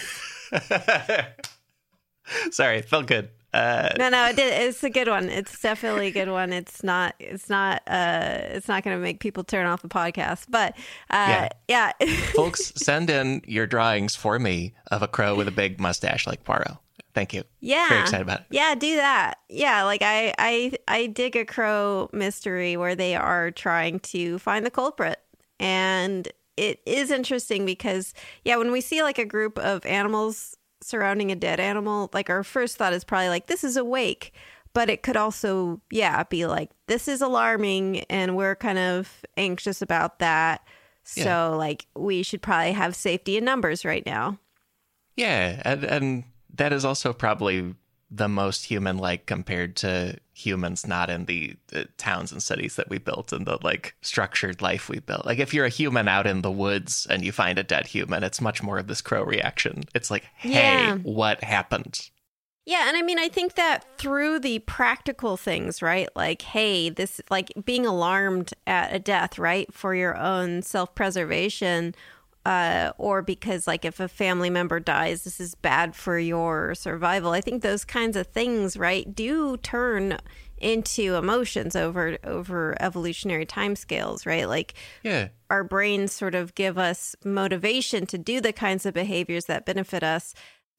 Sorry, it felt good. Uh, no, no, it did. It's a good one. It's definitely a good one. It's not. It's not. Uh, it's not going to make people turn off the podcast. But uh, yeah, yeah. Folks, send in your drawings for me of a crow with a big mustache like Poirot. Thank you. Yeah, very excited about it. Yeah, do that. Yeah, like I, I, I dig a crow mystery where they are trying to find the culprit, and it is interesting because yeah, when we see like a group of animals surrounding a dead animal, like our first thought is probably like, this is a wake, but it could also, yeah, be like, this is alarming and we're kind of anxious about that. So yeah. like we should probably have safety in numbers right now. Yeah. And, and that is also probably the most human-like compared to humans not in the, the towns and cities that we built and the like structured life we built. Like if you're a human out in the woods and you find a dead human, it's much more of this crow reaction. It's like, hey, yeah. what happened? Yeah, and I mean, I think that through the practical things, right? Like, hey, this, like being alarmed at a death, right? For your own self-preservation, uh, or because like if a family member dies, this is bad for your survival. I think those kinds of things, right, do turn into emotions over over evolutionary timescales, right? Like yeah. our brains sort of give us motivation to do the kinds of behaviors that benefit us.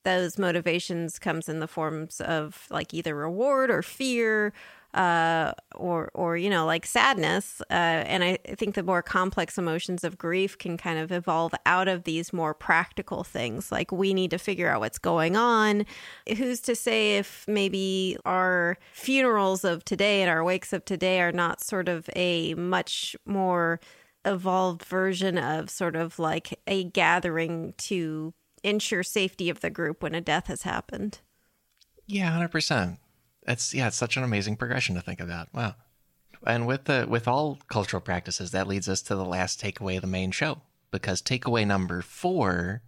those motivations comes in the forms of like either reward or fear, uh, or, or, you know, like sadness. Uh, and I think the more complex emotions of grief can kind of evolve out of these more practical things. Like we need to figure out what's going on. Who's to say if maybe our funerals of today and our wakes of today are not sort of a much more evolved version of sort of like a gathering to ensure safety of the group when a death has happened. Yeah, one hundred percent. It's yeah, it's such an amazing progression to think about. Wow. And with the with all cultural practices, that leads us to the last takeaway of the main show, because takeaway number four,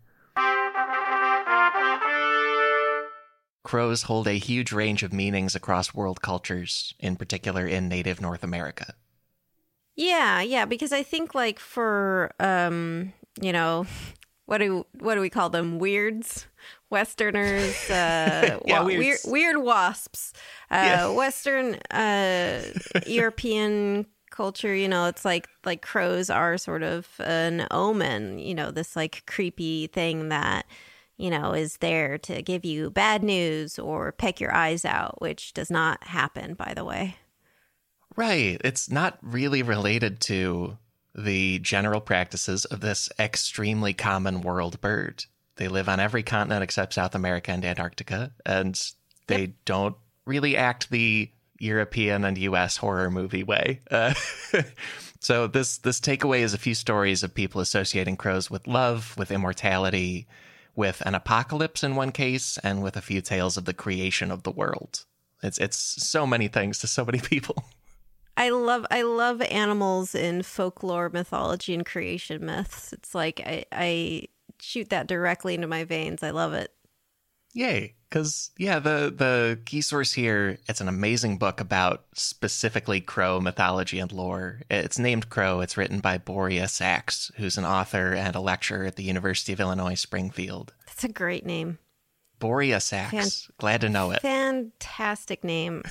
crows hold a huge range of meanings across world cultures, in particular in native North America. Yeah, yeah, because I think like for um, you know, what do what do we call them? Weirds, Westerners, uh, yeah, wa- weird, weird wasps, uh, yeah. Western uh, European culture. You know, it's like like crows are sort of an omen. You know, this like creepy thing that you know is there to give you bad news or peck your eyes out, which does not happen, by the way. Right. It's not really related to the general practices of this extremely common world bird. They live on every continent except South America and Antarctica, and they yep. don't really act the European and U S horror movie way. Uh, so this this takeaway is a few stories of people associating crows with love, with immortality, with an apocalypse in one case, and with a few tales of the creation of the world. It's it's so many things to so many people. I love I love animals in folklore, mythology, and creation myths. It's like I, I shoot that directly into my veins. I love it. Yay. Because, yeah, the, the key source here, it's an amazing book about specifically crow mythology and lore. It's named Crow. It's written by Borea Sachs, who's an author and a lecturer at the University of Illinois, Springfield. That's a great name. Borea Sachs. Fan- Glad to know it. Fantastic name.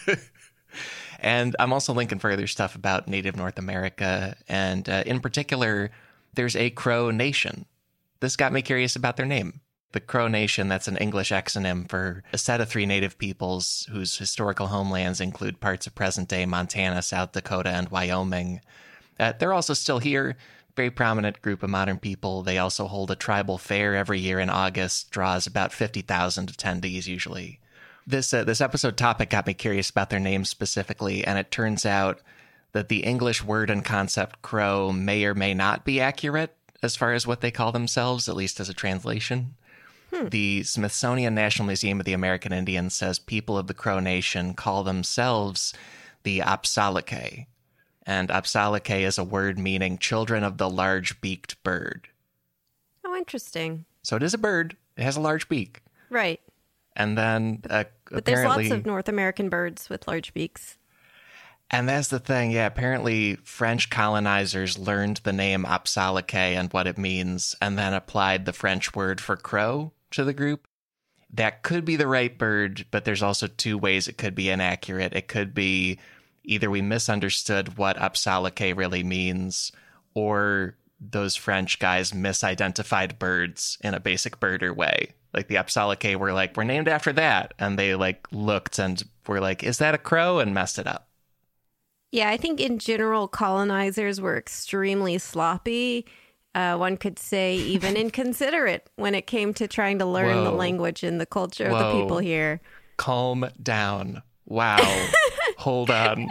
And I'm also linking further stuff about Native North America. And uh, in particular, there's a Crow Nation. This got me curious about their name. The Crow Nation, that's an English exonym for a set of three native peoples whose historical homelands include parts of present-day Montana, South Dakota, and Wyoming. Uh, they're also still here. Very prominent group of modern people. They also hold a tribal fair every year in August, draws about fifty thousand attendees usually. This uh, this episode topic got me curious about their names specifically, and it turns out that the English word and concept crow may or may not be accurate as far as what they call themselves, at least as a translation. Hmm. The Smithsonian National Museum of the American Indians says people of the Crow Nation call themselves the Apsallake, and Apsallake is a word meaning children of the large-beaked bird. Oh, interesting. So it is a bird. It has a large beak. Right. And then uh, But there's lots of North American birds with large beaks. And that's the thing. Yeah, apparently French colonizers learned the name Apsallake and what it means, and then applied the French word for crow to the group. That could be the right bird, but there's also two ways it could be inaccurate. It could be either we misunderstood what Apsallake really means, or those French guys misidentified birds in a basic birder way. Like the Apsallake were like, we're named after that. And they like looked and were like, is that a crow? And messed it up. Yeah, I think in general, colonizers were extremely sloppy. Uh, one could say even inconsiderate when it came to trying to learn Whoa. the language and the culture Whoa. of the people here. Calm down. Wow. Hold on.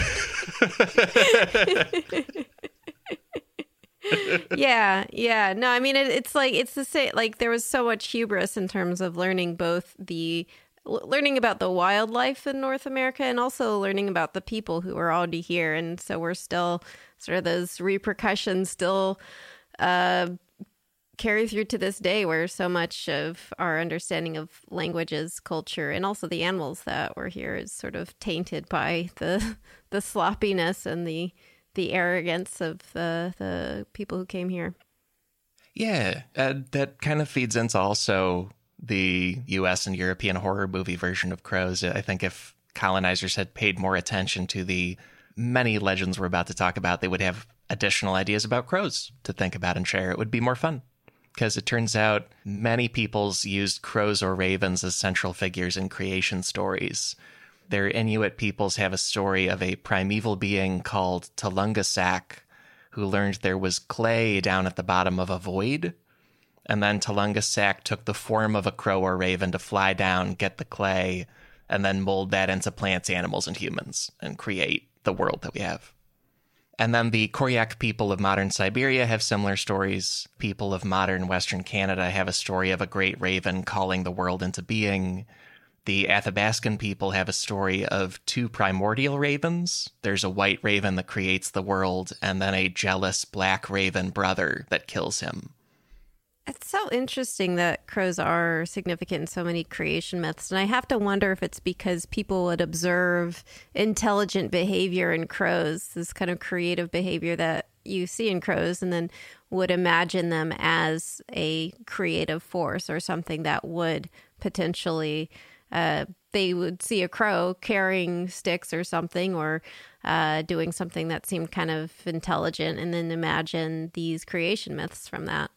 yeah, yeah. No, I mean, it, it's like, it's the same, like there was so much hubris in terms of learning both the, learning about the wildlife in North America and also learning about the people who are already here. And so we're still sort of those repercussions still uh, carry through to this day, where so much of our understanding of languages, culture, and also the animals that were here is sort of tainted by the the sloppiness and the the arrogance of the the people who came here. Yeah, uh, that kind of feeds into also the U S and European horror movie version of crows. I think if colonizers had paid more attention to the many legends we're about to talk about, they would have additional ideas about crows to think about and share. It would be more fun. because it turns out many peoples used crows or ravens as central figures in creation stories. Their Inuit peoples have a story of a primeval being called Tulungasak, who learned there was clay down at the bottom of a void. And then Tulungasak took the form of a crow or raven to fly down, get the clay, and then mold that into plants, animals, and humans, and create the world that we have. And then the Koryak people of modern Siberia have similar stories. People of modern Western Canada have a story of a great raven calling the world into being. The Athabascan people have a story of two primordial ravens. There's a white raven that creates the world, and then a jealous black raven brother that kills him. It's so interesting that crows are significant in so many creation myths. And I have to wonder if it's because people would observe intelligent behavior in crows, this kind of creative behavior that you see in crows, and then would imagine them as a creative force or something that would potentially... Uh, they would see a crow carrying sticks or something, or uh, doing something that seemed kind of intelligent, and then imagine these creation myths from that.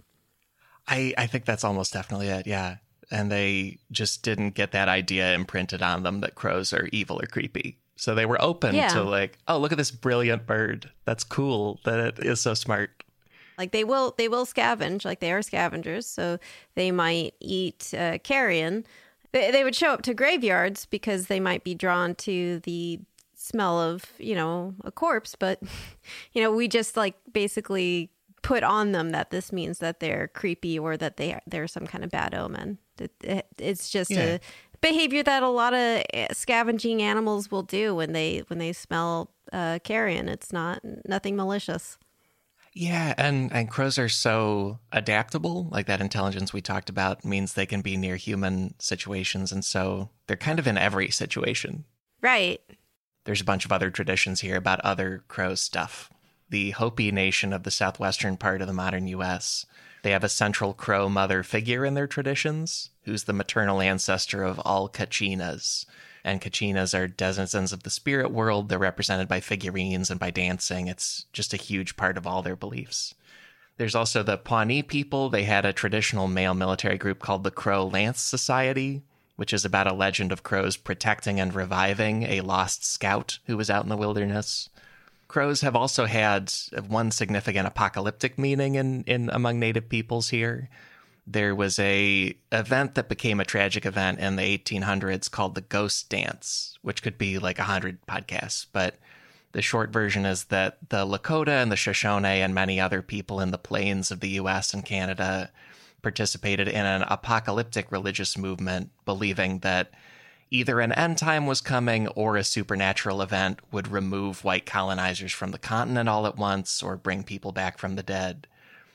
I, I think that's almost definitely it, yeah. And they just didn't get that idea imprinted on them that crows are evil or creepy. So they were open yeah. to like, oh, look at this brilliant bird. That's cool that it is so smart. Like they will they will scavenge, like they are scavengers. So they might eat uh, carrion. They, they would show up to graveyards because they might be drawn to the smell of, you know, a corpse. But, you know, we just like basically put on them that this means that they're creepy or that they they're some kind of bad omen. It, it, it's just yeah. a behavior that a lot of scavenging animals will do when they when they smell uh, carrion. It's not nothing malicious. Yeah, and, and crows are so adaptable. Like that intelligence we talked about means they can be near human situations, and so they're kind of in every situation. Right. There's a bunch of other traditions here about other crow stuff. The Hopi Nation of the southwestern part of the modern U S, they have a central crow mother figure in their traditions, who's the maternal ancestor of all Kachinas. And Kachinas are denizens of the spirit world. They're represented by figurines and by dancing. It's just a huge part of all their beliefs. There's also the Pawnee people. They had a traditional male military group called the Crow Lance Society, which is about a legend of crows protecting and reviving a lost scout who was out in the wilderness. Crows have also had one significant apocalyptic meaning in, in among Native peoples here. There was a event that became a tragic event in the eighteen hundreds called the Ghost Dance, which could be like a hundred podcasts. But the short version is that the Lakota and the Shoshone and many other people in the plains of the U S and Canada participated in an apocalyptic religious movement, believing that either an end time was coming or a supernatural event would remove white colonizers from the continent all at once or bring people back from the dead.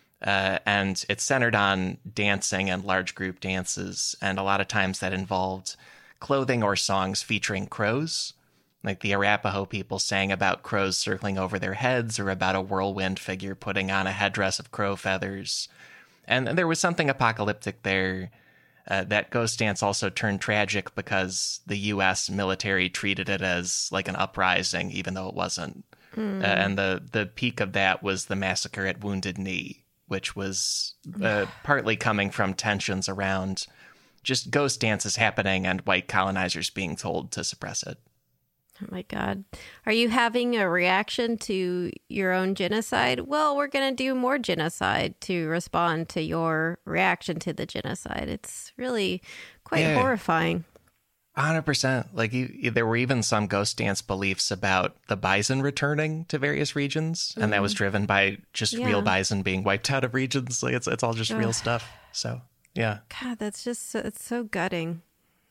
Uh, and it's centered on dancing and large group dances, and a lot of times that involved clothing or songs featuring crows. Like the Arapaho people sang about crows circling over their heads, or about a whirlwind figure putting on a headdress of crow feathers. And there was something apocalyptic there. Uh, that ghost dance also turned tragic because the U S military treated it as like an uprising, even though it wasn't. Mm. Uh, and the, the peak of that was the massacre at Wounded Knee, which was uh, partly coming from tensions around just ghost dances happening and white colonizers being told to suppress it. Oh my God. Are you having a reaction to your own genocide? Well, we're going to do more genocide to respond to your reaction to the genocide. It's really quite yeah. horrifying. one hundred percent. Like you, there were even some ghost dance beliefs about the bison returning to various regions, and mm. that was driven by just yeah. real bison being wiped out of regions. Like it's it's all just Ugh. real stuff. So yeah. God, that's just so, it's so gutting.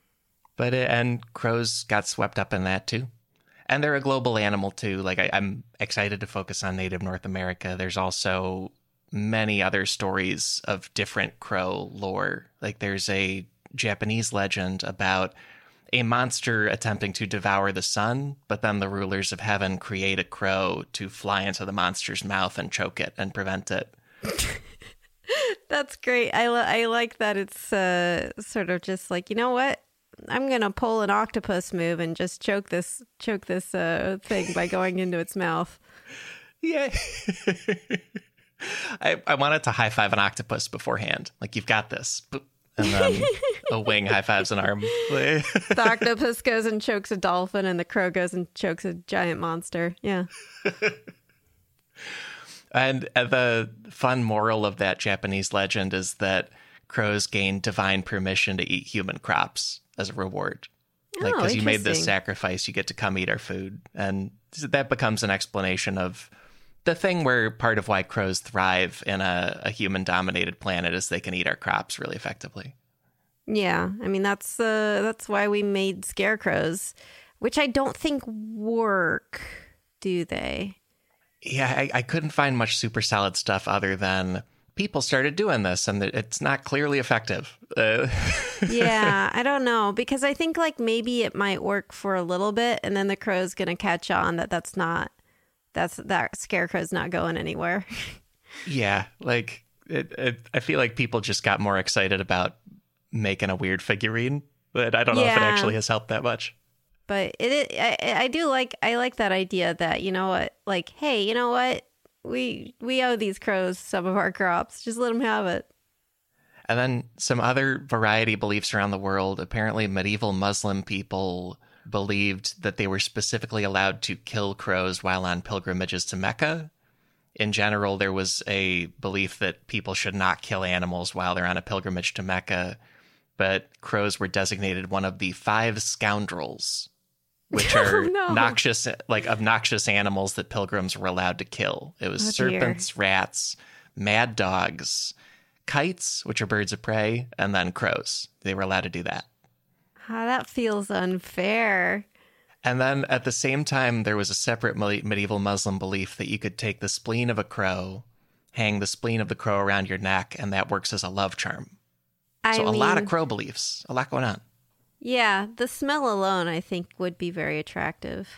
But it, and crows got swept up in that too, and they're a global animal too. Like I, I'm excited to focus on Native North America. There's also many other stories of different crow lore. Like there's a Japanese legend about a monster attempting to devour the sun, but then the rulers of heaven create a crow to fly into the monster's mouth and choke it and prevent it. That's great. I, li- I like that it's uh, sort of just like, you know what? I'm going to pull an octopus move and just choke this choke this uh, thing by going into its mouth. Yeah. I, I wanted to high five an octopus beforehand. Like, you've got this. Boop. And then a wing high fives an arm. The octopus goes and chokes a dolphin, and the crow goes and chokes a giant monster. Yeah. And the fun moral of that Japanese legend is that crows gain divine permission to eat human crops as a reward. Like, Oh, because you made this interesting. sacrifice, you get to come eat our food. And that becomes an explanation of the thing where part of why crows thrive in a, a human-dominated planet is they can eat our crops really effectively. Yeah, I mean that's uh, that's why we made scarecrows, which I don't think work, do they? Yeah, I, I couldn't find much super solid stuff other than people started doing this and it's not clearly effective. Uh, Yeah, I don't know, because I think like maybe it might work for a little bit, and then the crow's gonna catch on that that's not that's that scarecrow's not going anywhere. yeah, like it, it, I feel like people just got more excited about making a weird figurine, but I don't know if it Yeah. actually has helped that much. But it, it I, I do like I like that idea that, you know what, like, hey, you know what, we we owe these crows some of our crops. Just let them have it. And then some other variety beliefs around the world. Apparently, medieval Muslim people believed that they were specifically allowed to kill crows while on pilgrimages to Mecca. In general, there was a belief that people should not kill animals while they're on a pilgrimage to Mecca, but crows were designated one of the five scoundrels, which are Oh, no. noxious, like obnoxious animals that pilgrims were allowed to kill. It was Oh, dear. serpents, rats, mad dogs, kites, which are birds of prey, and then crows. They were allowed to do that. Ah, that feels unfair. And then at the same time, there was a separate me- medieval Muslim belief that you could take the spleen of a crow, hang the spleen of the crow around your neck, and that works as a love charm. I So a mean, lot of crow beliefs, a lot going on. yeah, the smell alone, I think, would be very attractive.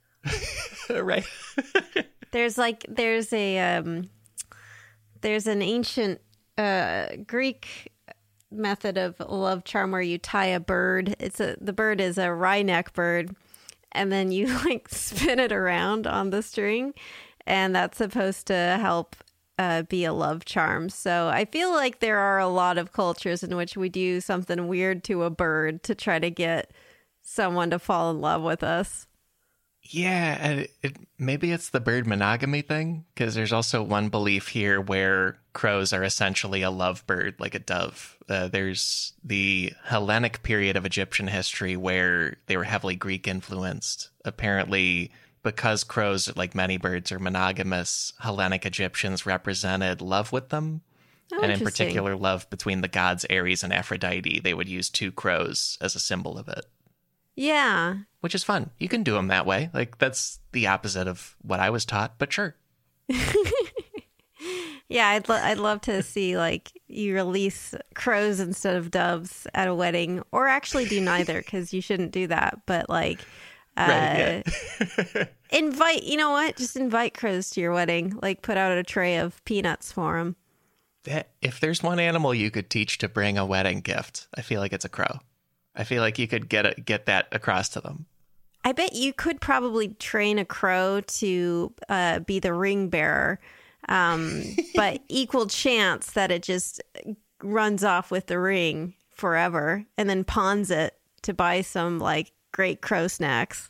Right. There's like there's a um, there's an ancient uh, Greek method of love charm where you tie a bird. It's a the bird is a wryneck bird, and then you like spin it around on the string, and that's supposed to help uh, be a love charm. So I feel like there are a lot of cultures in which we do something weird to a bird to try to get someone to fall in love with us. Yeah, and it, it, maybe it's the bird monogamy thing, because there's also one belief here where crows are essentially a lovebird, like a dove. Uh, there's the Hellenic period of Egyptian history where they were heavily Greek influenced. Apparently, because crows, like many birds, are monogamous, Hellenic Egyptians represented love with them. Oh, And in interesting. particular, love between the gods Ares and Aphrodite. They would use two crows as a symbol of it. Yeah. Which is fun. You can do them that way. Like, that's the opposite of what I was taught, but sure. Yeah, I'd lo- I'd love to see like you release crows instead of doves at a wedding, or actually do neither, because you shouldn't do that. But like, uh, Right, yeah. invite you know what? Just invite crows to your wedding. Like, put out a tray of peanuts for them. That, if there's one animal you could teach to bring a wedding gift, I feel like it's a crow. I feel like you could get a, get that across to them. I bet you could probably train a crow to uh, be the ring bearer, um, but equal chance that it just runs off with the ring forever and then pawns it to buy some like great crow snacks.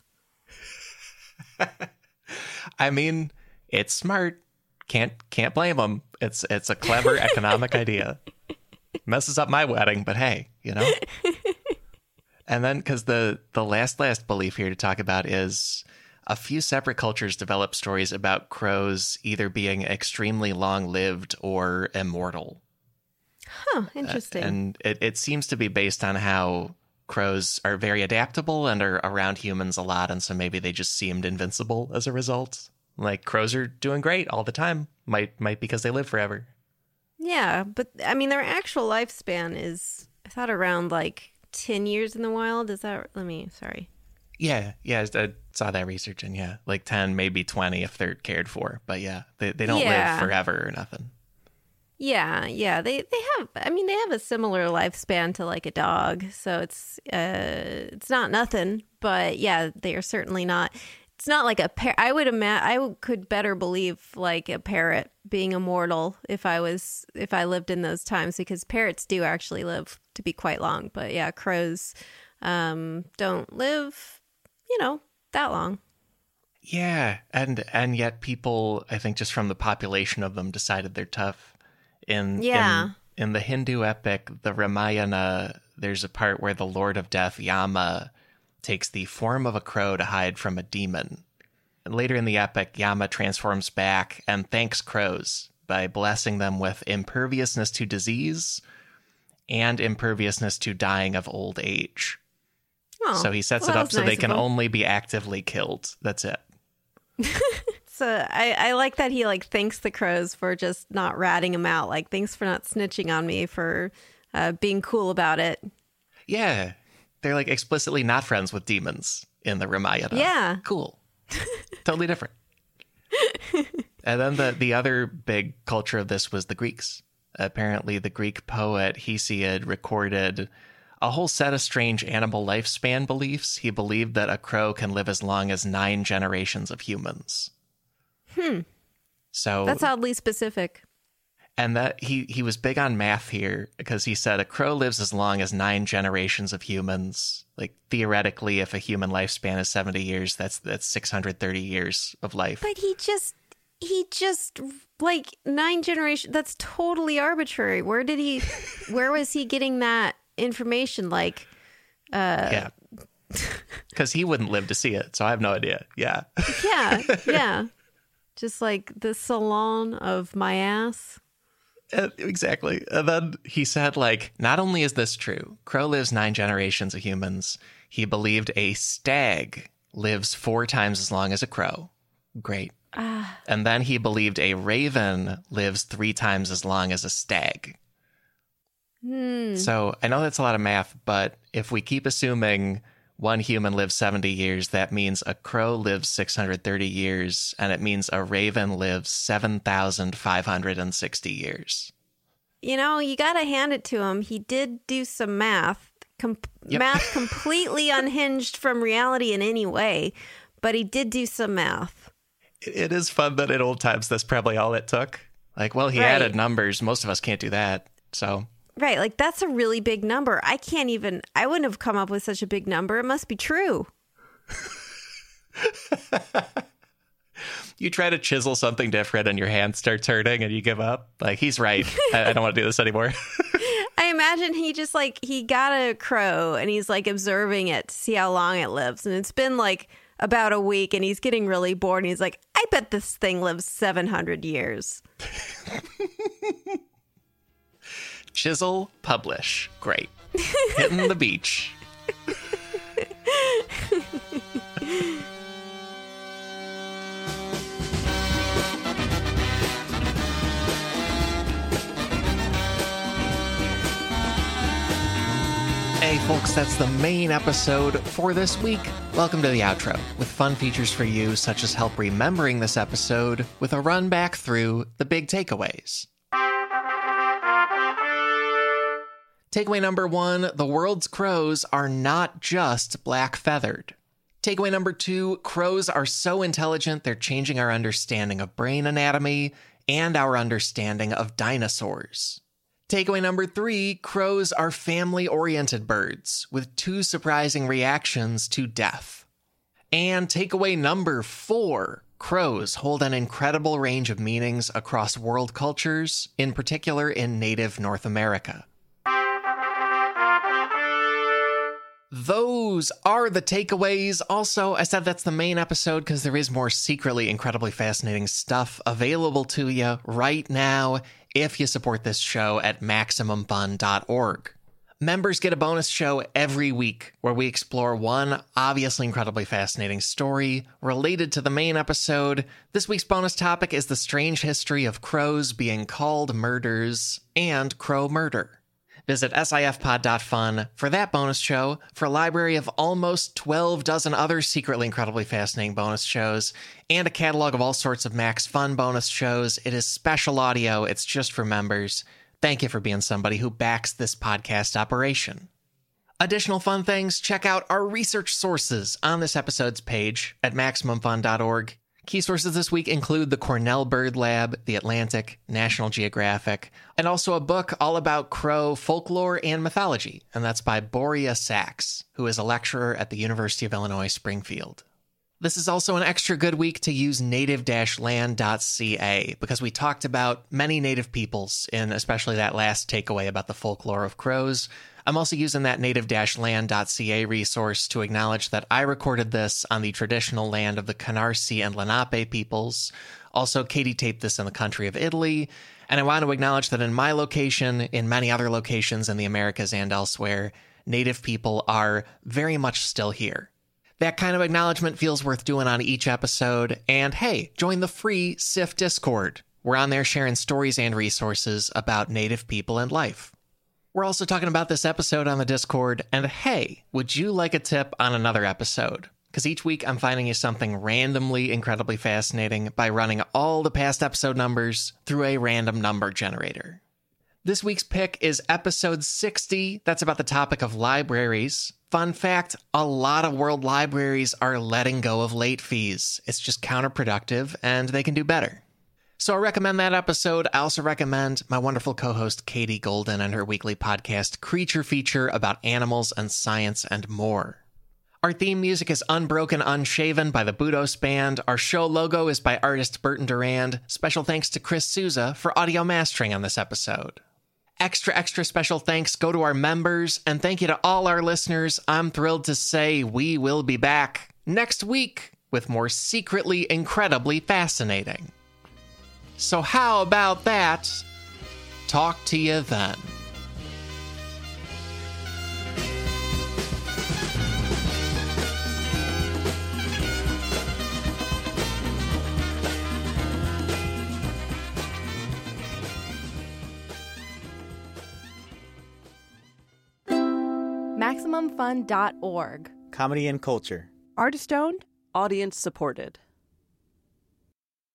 I mean, it's smart. Can't can't blame them. It's it's a clever economic idea. Messes up my wedding, but hey, you know. And then, because the the last last belief here to talk about is a few separate cultures develop stories about crows either being extremely long lived or immortal. Huh, interesting. And it, it seems to be based on how crows are very adaptable and are around humans a lot, and so maybe they just seemed invincible as a result. Like, crows are doing great all the time. Might might because they live forever. Yeah, but I mean, their actual lifespan is, I thought, around like ten years in the wild. Is that, let me, sorry. Yeah, yeah, I saw that research, and yeah, like ten, maybe twenty if they're cared for. But yeah, they, they don't Yeah. live forever or nothing. Yeah, yeah, they they have. I mean, they have a similar lifespan to like a dog, so it's uh, it's not nothing. But yeah, they are certainly not. it's not like a par- I would imagine I would- could better believe like a parrot being immortal if I was if I lived in those times, because parrots do actually live to be quite long. But yeah, crows um, don't live, you know, that long. Yeah, and and yet people, I think, just from the population of them, decided they're tough. In Yeah. in, in the Hindu epic, the Ramayana, there's a part where the Lord of Death, Yama, takes the form of a crow to hide from a demon. And later in the epic, Yama transforms back and thanks crows by blessing them with imperviousness to disease and imperviousness to dying of old age. Oh, so he sets well, it that up was so nice they of can him. only be actively killed. That's it. So I, I like that he like thanks the crows for just not ratting him out. Like, thanks for not snitching on me, for uh, being cool about it. Yeah. They're like explicitly not friends with demons in the Ramayana. Yeah. Cool. Totally different. And then the, the other big culture of this was the Greeks. Apparently the Greek poet Hesiod recorded a whole set of strange animal lifespan beliefs. He believed that a crow can live as long as nine generations of humans. Hmm. So That's oddly specific. And that he, he was big on math here, because he said a crow lives as long as nine generations of humans. Like, theoretically, if a human lifespan is seventy years, that's that's six hundred thirty years of life. But he just, he just, like, nine generations, that's totally arbitrary. Where did he, where was he getting that information? Like, uh, Yeah. Because he wouldn't live to see it, so I have no idea. Yeah. yeah, yeah. Just like the salon of my ass. Uh, exactly. And then he said, like, not only is this true, crow lives nine generations of humans, he believed a stag lives four times as long as a crow. Great. Ah. And then he believed a raven lives three times as long as a stag. Hmm. So I know that's a lot of math, but if we keep assuming one human lives seventy years, that means a crow lives six hundred thirty years, and it means a raven lives seven thousand five hundred sixty years. You know, you got to hand it to him. He did do some math, Com- Yep. math completely unhinged from reality in any way, but he did do some math. It is fun that in old times, that's probably all it took. Like, well, he Right. added numbers. Most of us can't do that. So, Right, like that's a really big number. I can't even, I wouldn't have come up with such a big number. It must be true. you try to chisel something different and your hand starts hurting and you give up. Like, he's right. I, I don't want to do this anymore. I imagine he just like, he got a crow and he's like observing it to see how long it lives. And it's been like about a week and he's getting really bored. And he's like, I bet this thing lives seven hundred years. Chisel, publish. Great. Hitting the beach. Hey folks, that's the main episode for this week. Welcome to the outro, with fun features for you, such as help remembering this episode with a run back through the big takeaways. Takeaway number one, the world's crows are not just black-feathered. Takeaway number two, crows are so intelligent they're changing our understanding of brain anatomy and our understanding of dinosaurs. Takeaway number three, crows are family-oriented birds with two surprising reactions to death. And takeaway number four, crows hold an incredible range of meanings across world cultures, in particular in native North America. Those are the takeaways. Also, I said that's the main episode because there is more secretly incredibly fascinating stuff available to you right now if you support this show at maximum fun dot org. Members get a bonus show every week where we explore one obviously incredibly fascinating story related to the main episode. This week's bonus topic is the strange history of crows being called murders and crow murder. Visit S I F pod dot fun for that bonus show, for a library of almost twelve dozen other secretly incredibly fascinating bonus shows, and a catalog of all sorts of Max Fun bonus shows. It is special audio. It's just for members. Thank you for being somebody who backs this podcast operation. Additional fun things, check out our research sources on this episode's page at maximum fun dot org. Key sources this week include the Cornell Bird Lab, The Atlantic, National Geographic, and also a book all about crow folklore and mythology, and that's by Boria Sachs, who is a lecturer at the University of Illinois Springfield. This is also an extra good week to use native dash land dot c a because we talked about many native peoples in especially that last takeaway about the folklore of crows. I'm also using that native dash land dot c a resource to acknowledge that I recorded this on the traditional land of the Canarsie and Lenape peoples. Also, Katie taped this in the country of Italy. And I want to acknowledge that in my location, in many other locations in the Americas and elsewhere, native people are very much still here. That kind of acknowledgement feels worth doing on each episode. And hey, join the free S I F Discord. We're on there sharing stories and resources about native people and life. We're also talking about this episode on the Discord, and hey, would you like a tip on another episode? Because each week I'm finding you something randomly incredibly fascinating by running all the past episode numbers through a random number generator. This week's pick is episode sixty. That's about the topic of libraries. Fun fact, a lot of world libraries are letting go of late fees. It's just counterproductive, and they can do better. So I recommend that episode. I also recommend my wonderful co-host Katie Golden and her weekly podcast, Creature Feature, about animals and science and more. Our theme music is Unbroken Unshaven by the Budos Band. Our show logo is by artist Burton Durand. Special thanks to Chris Souza for audio mastering on this episode. Extra, extra special thanks go to our members, and thank you to all our listeners. I'm thrilled to say we will be back next week with more secretly incredibly fascinating. So how about that? Talk to you then. maximum fun dot org. Comedy and culture. Artist owned. Audience supported.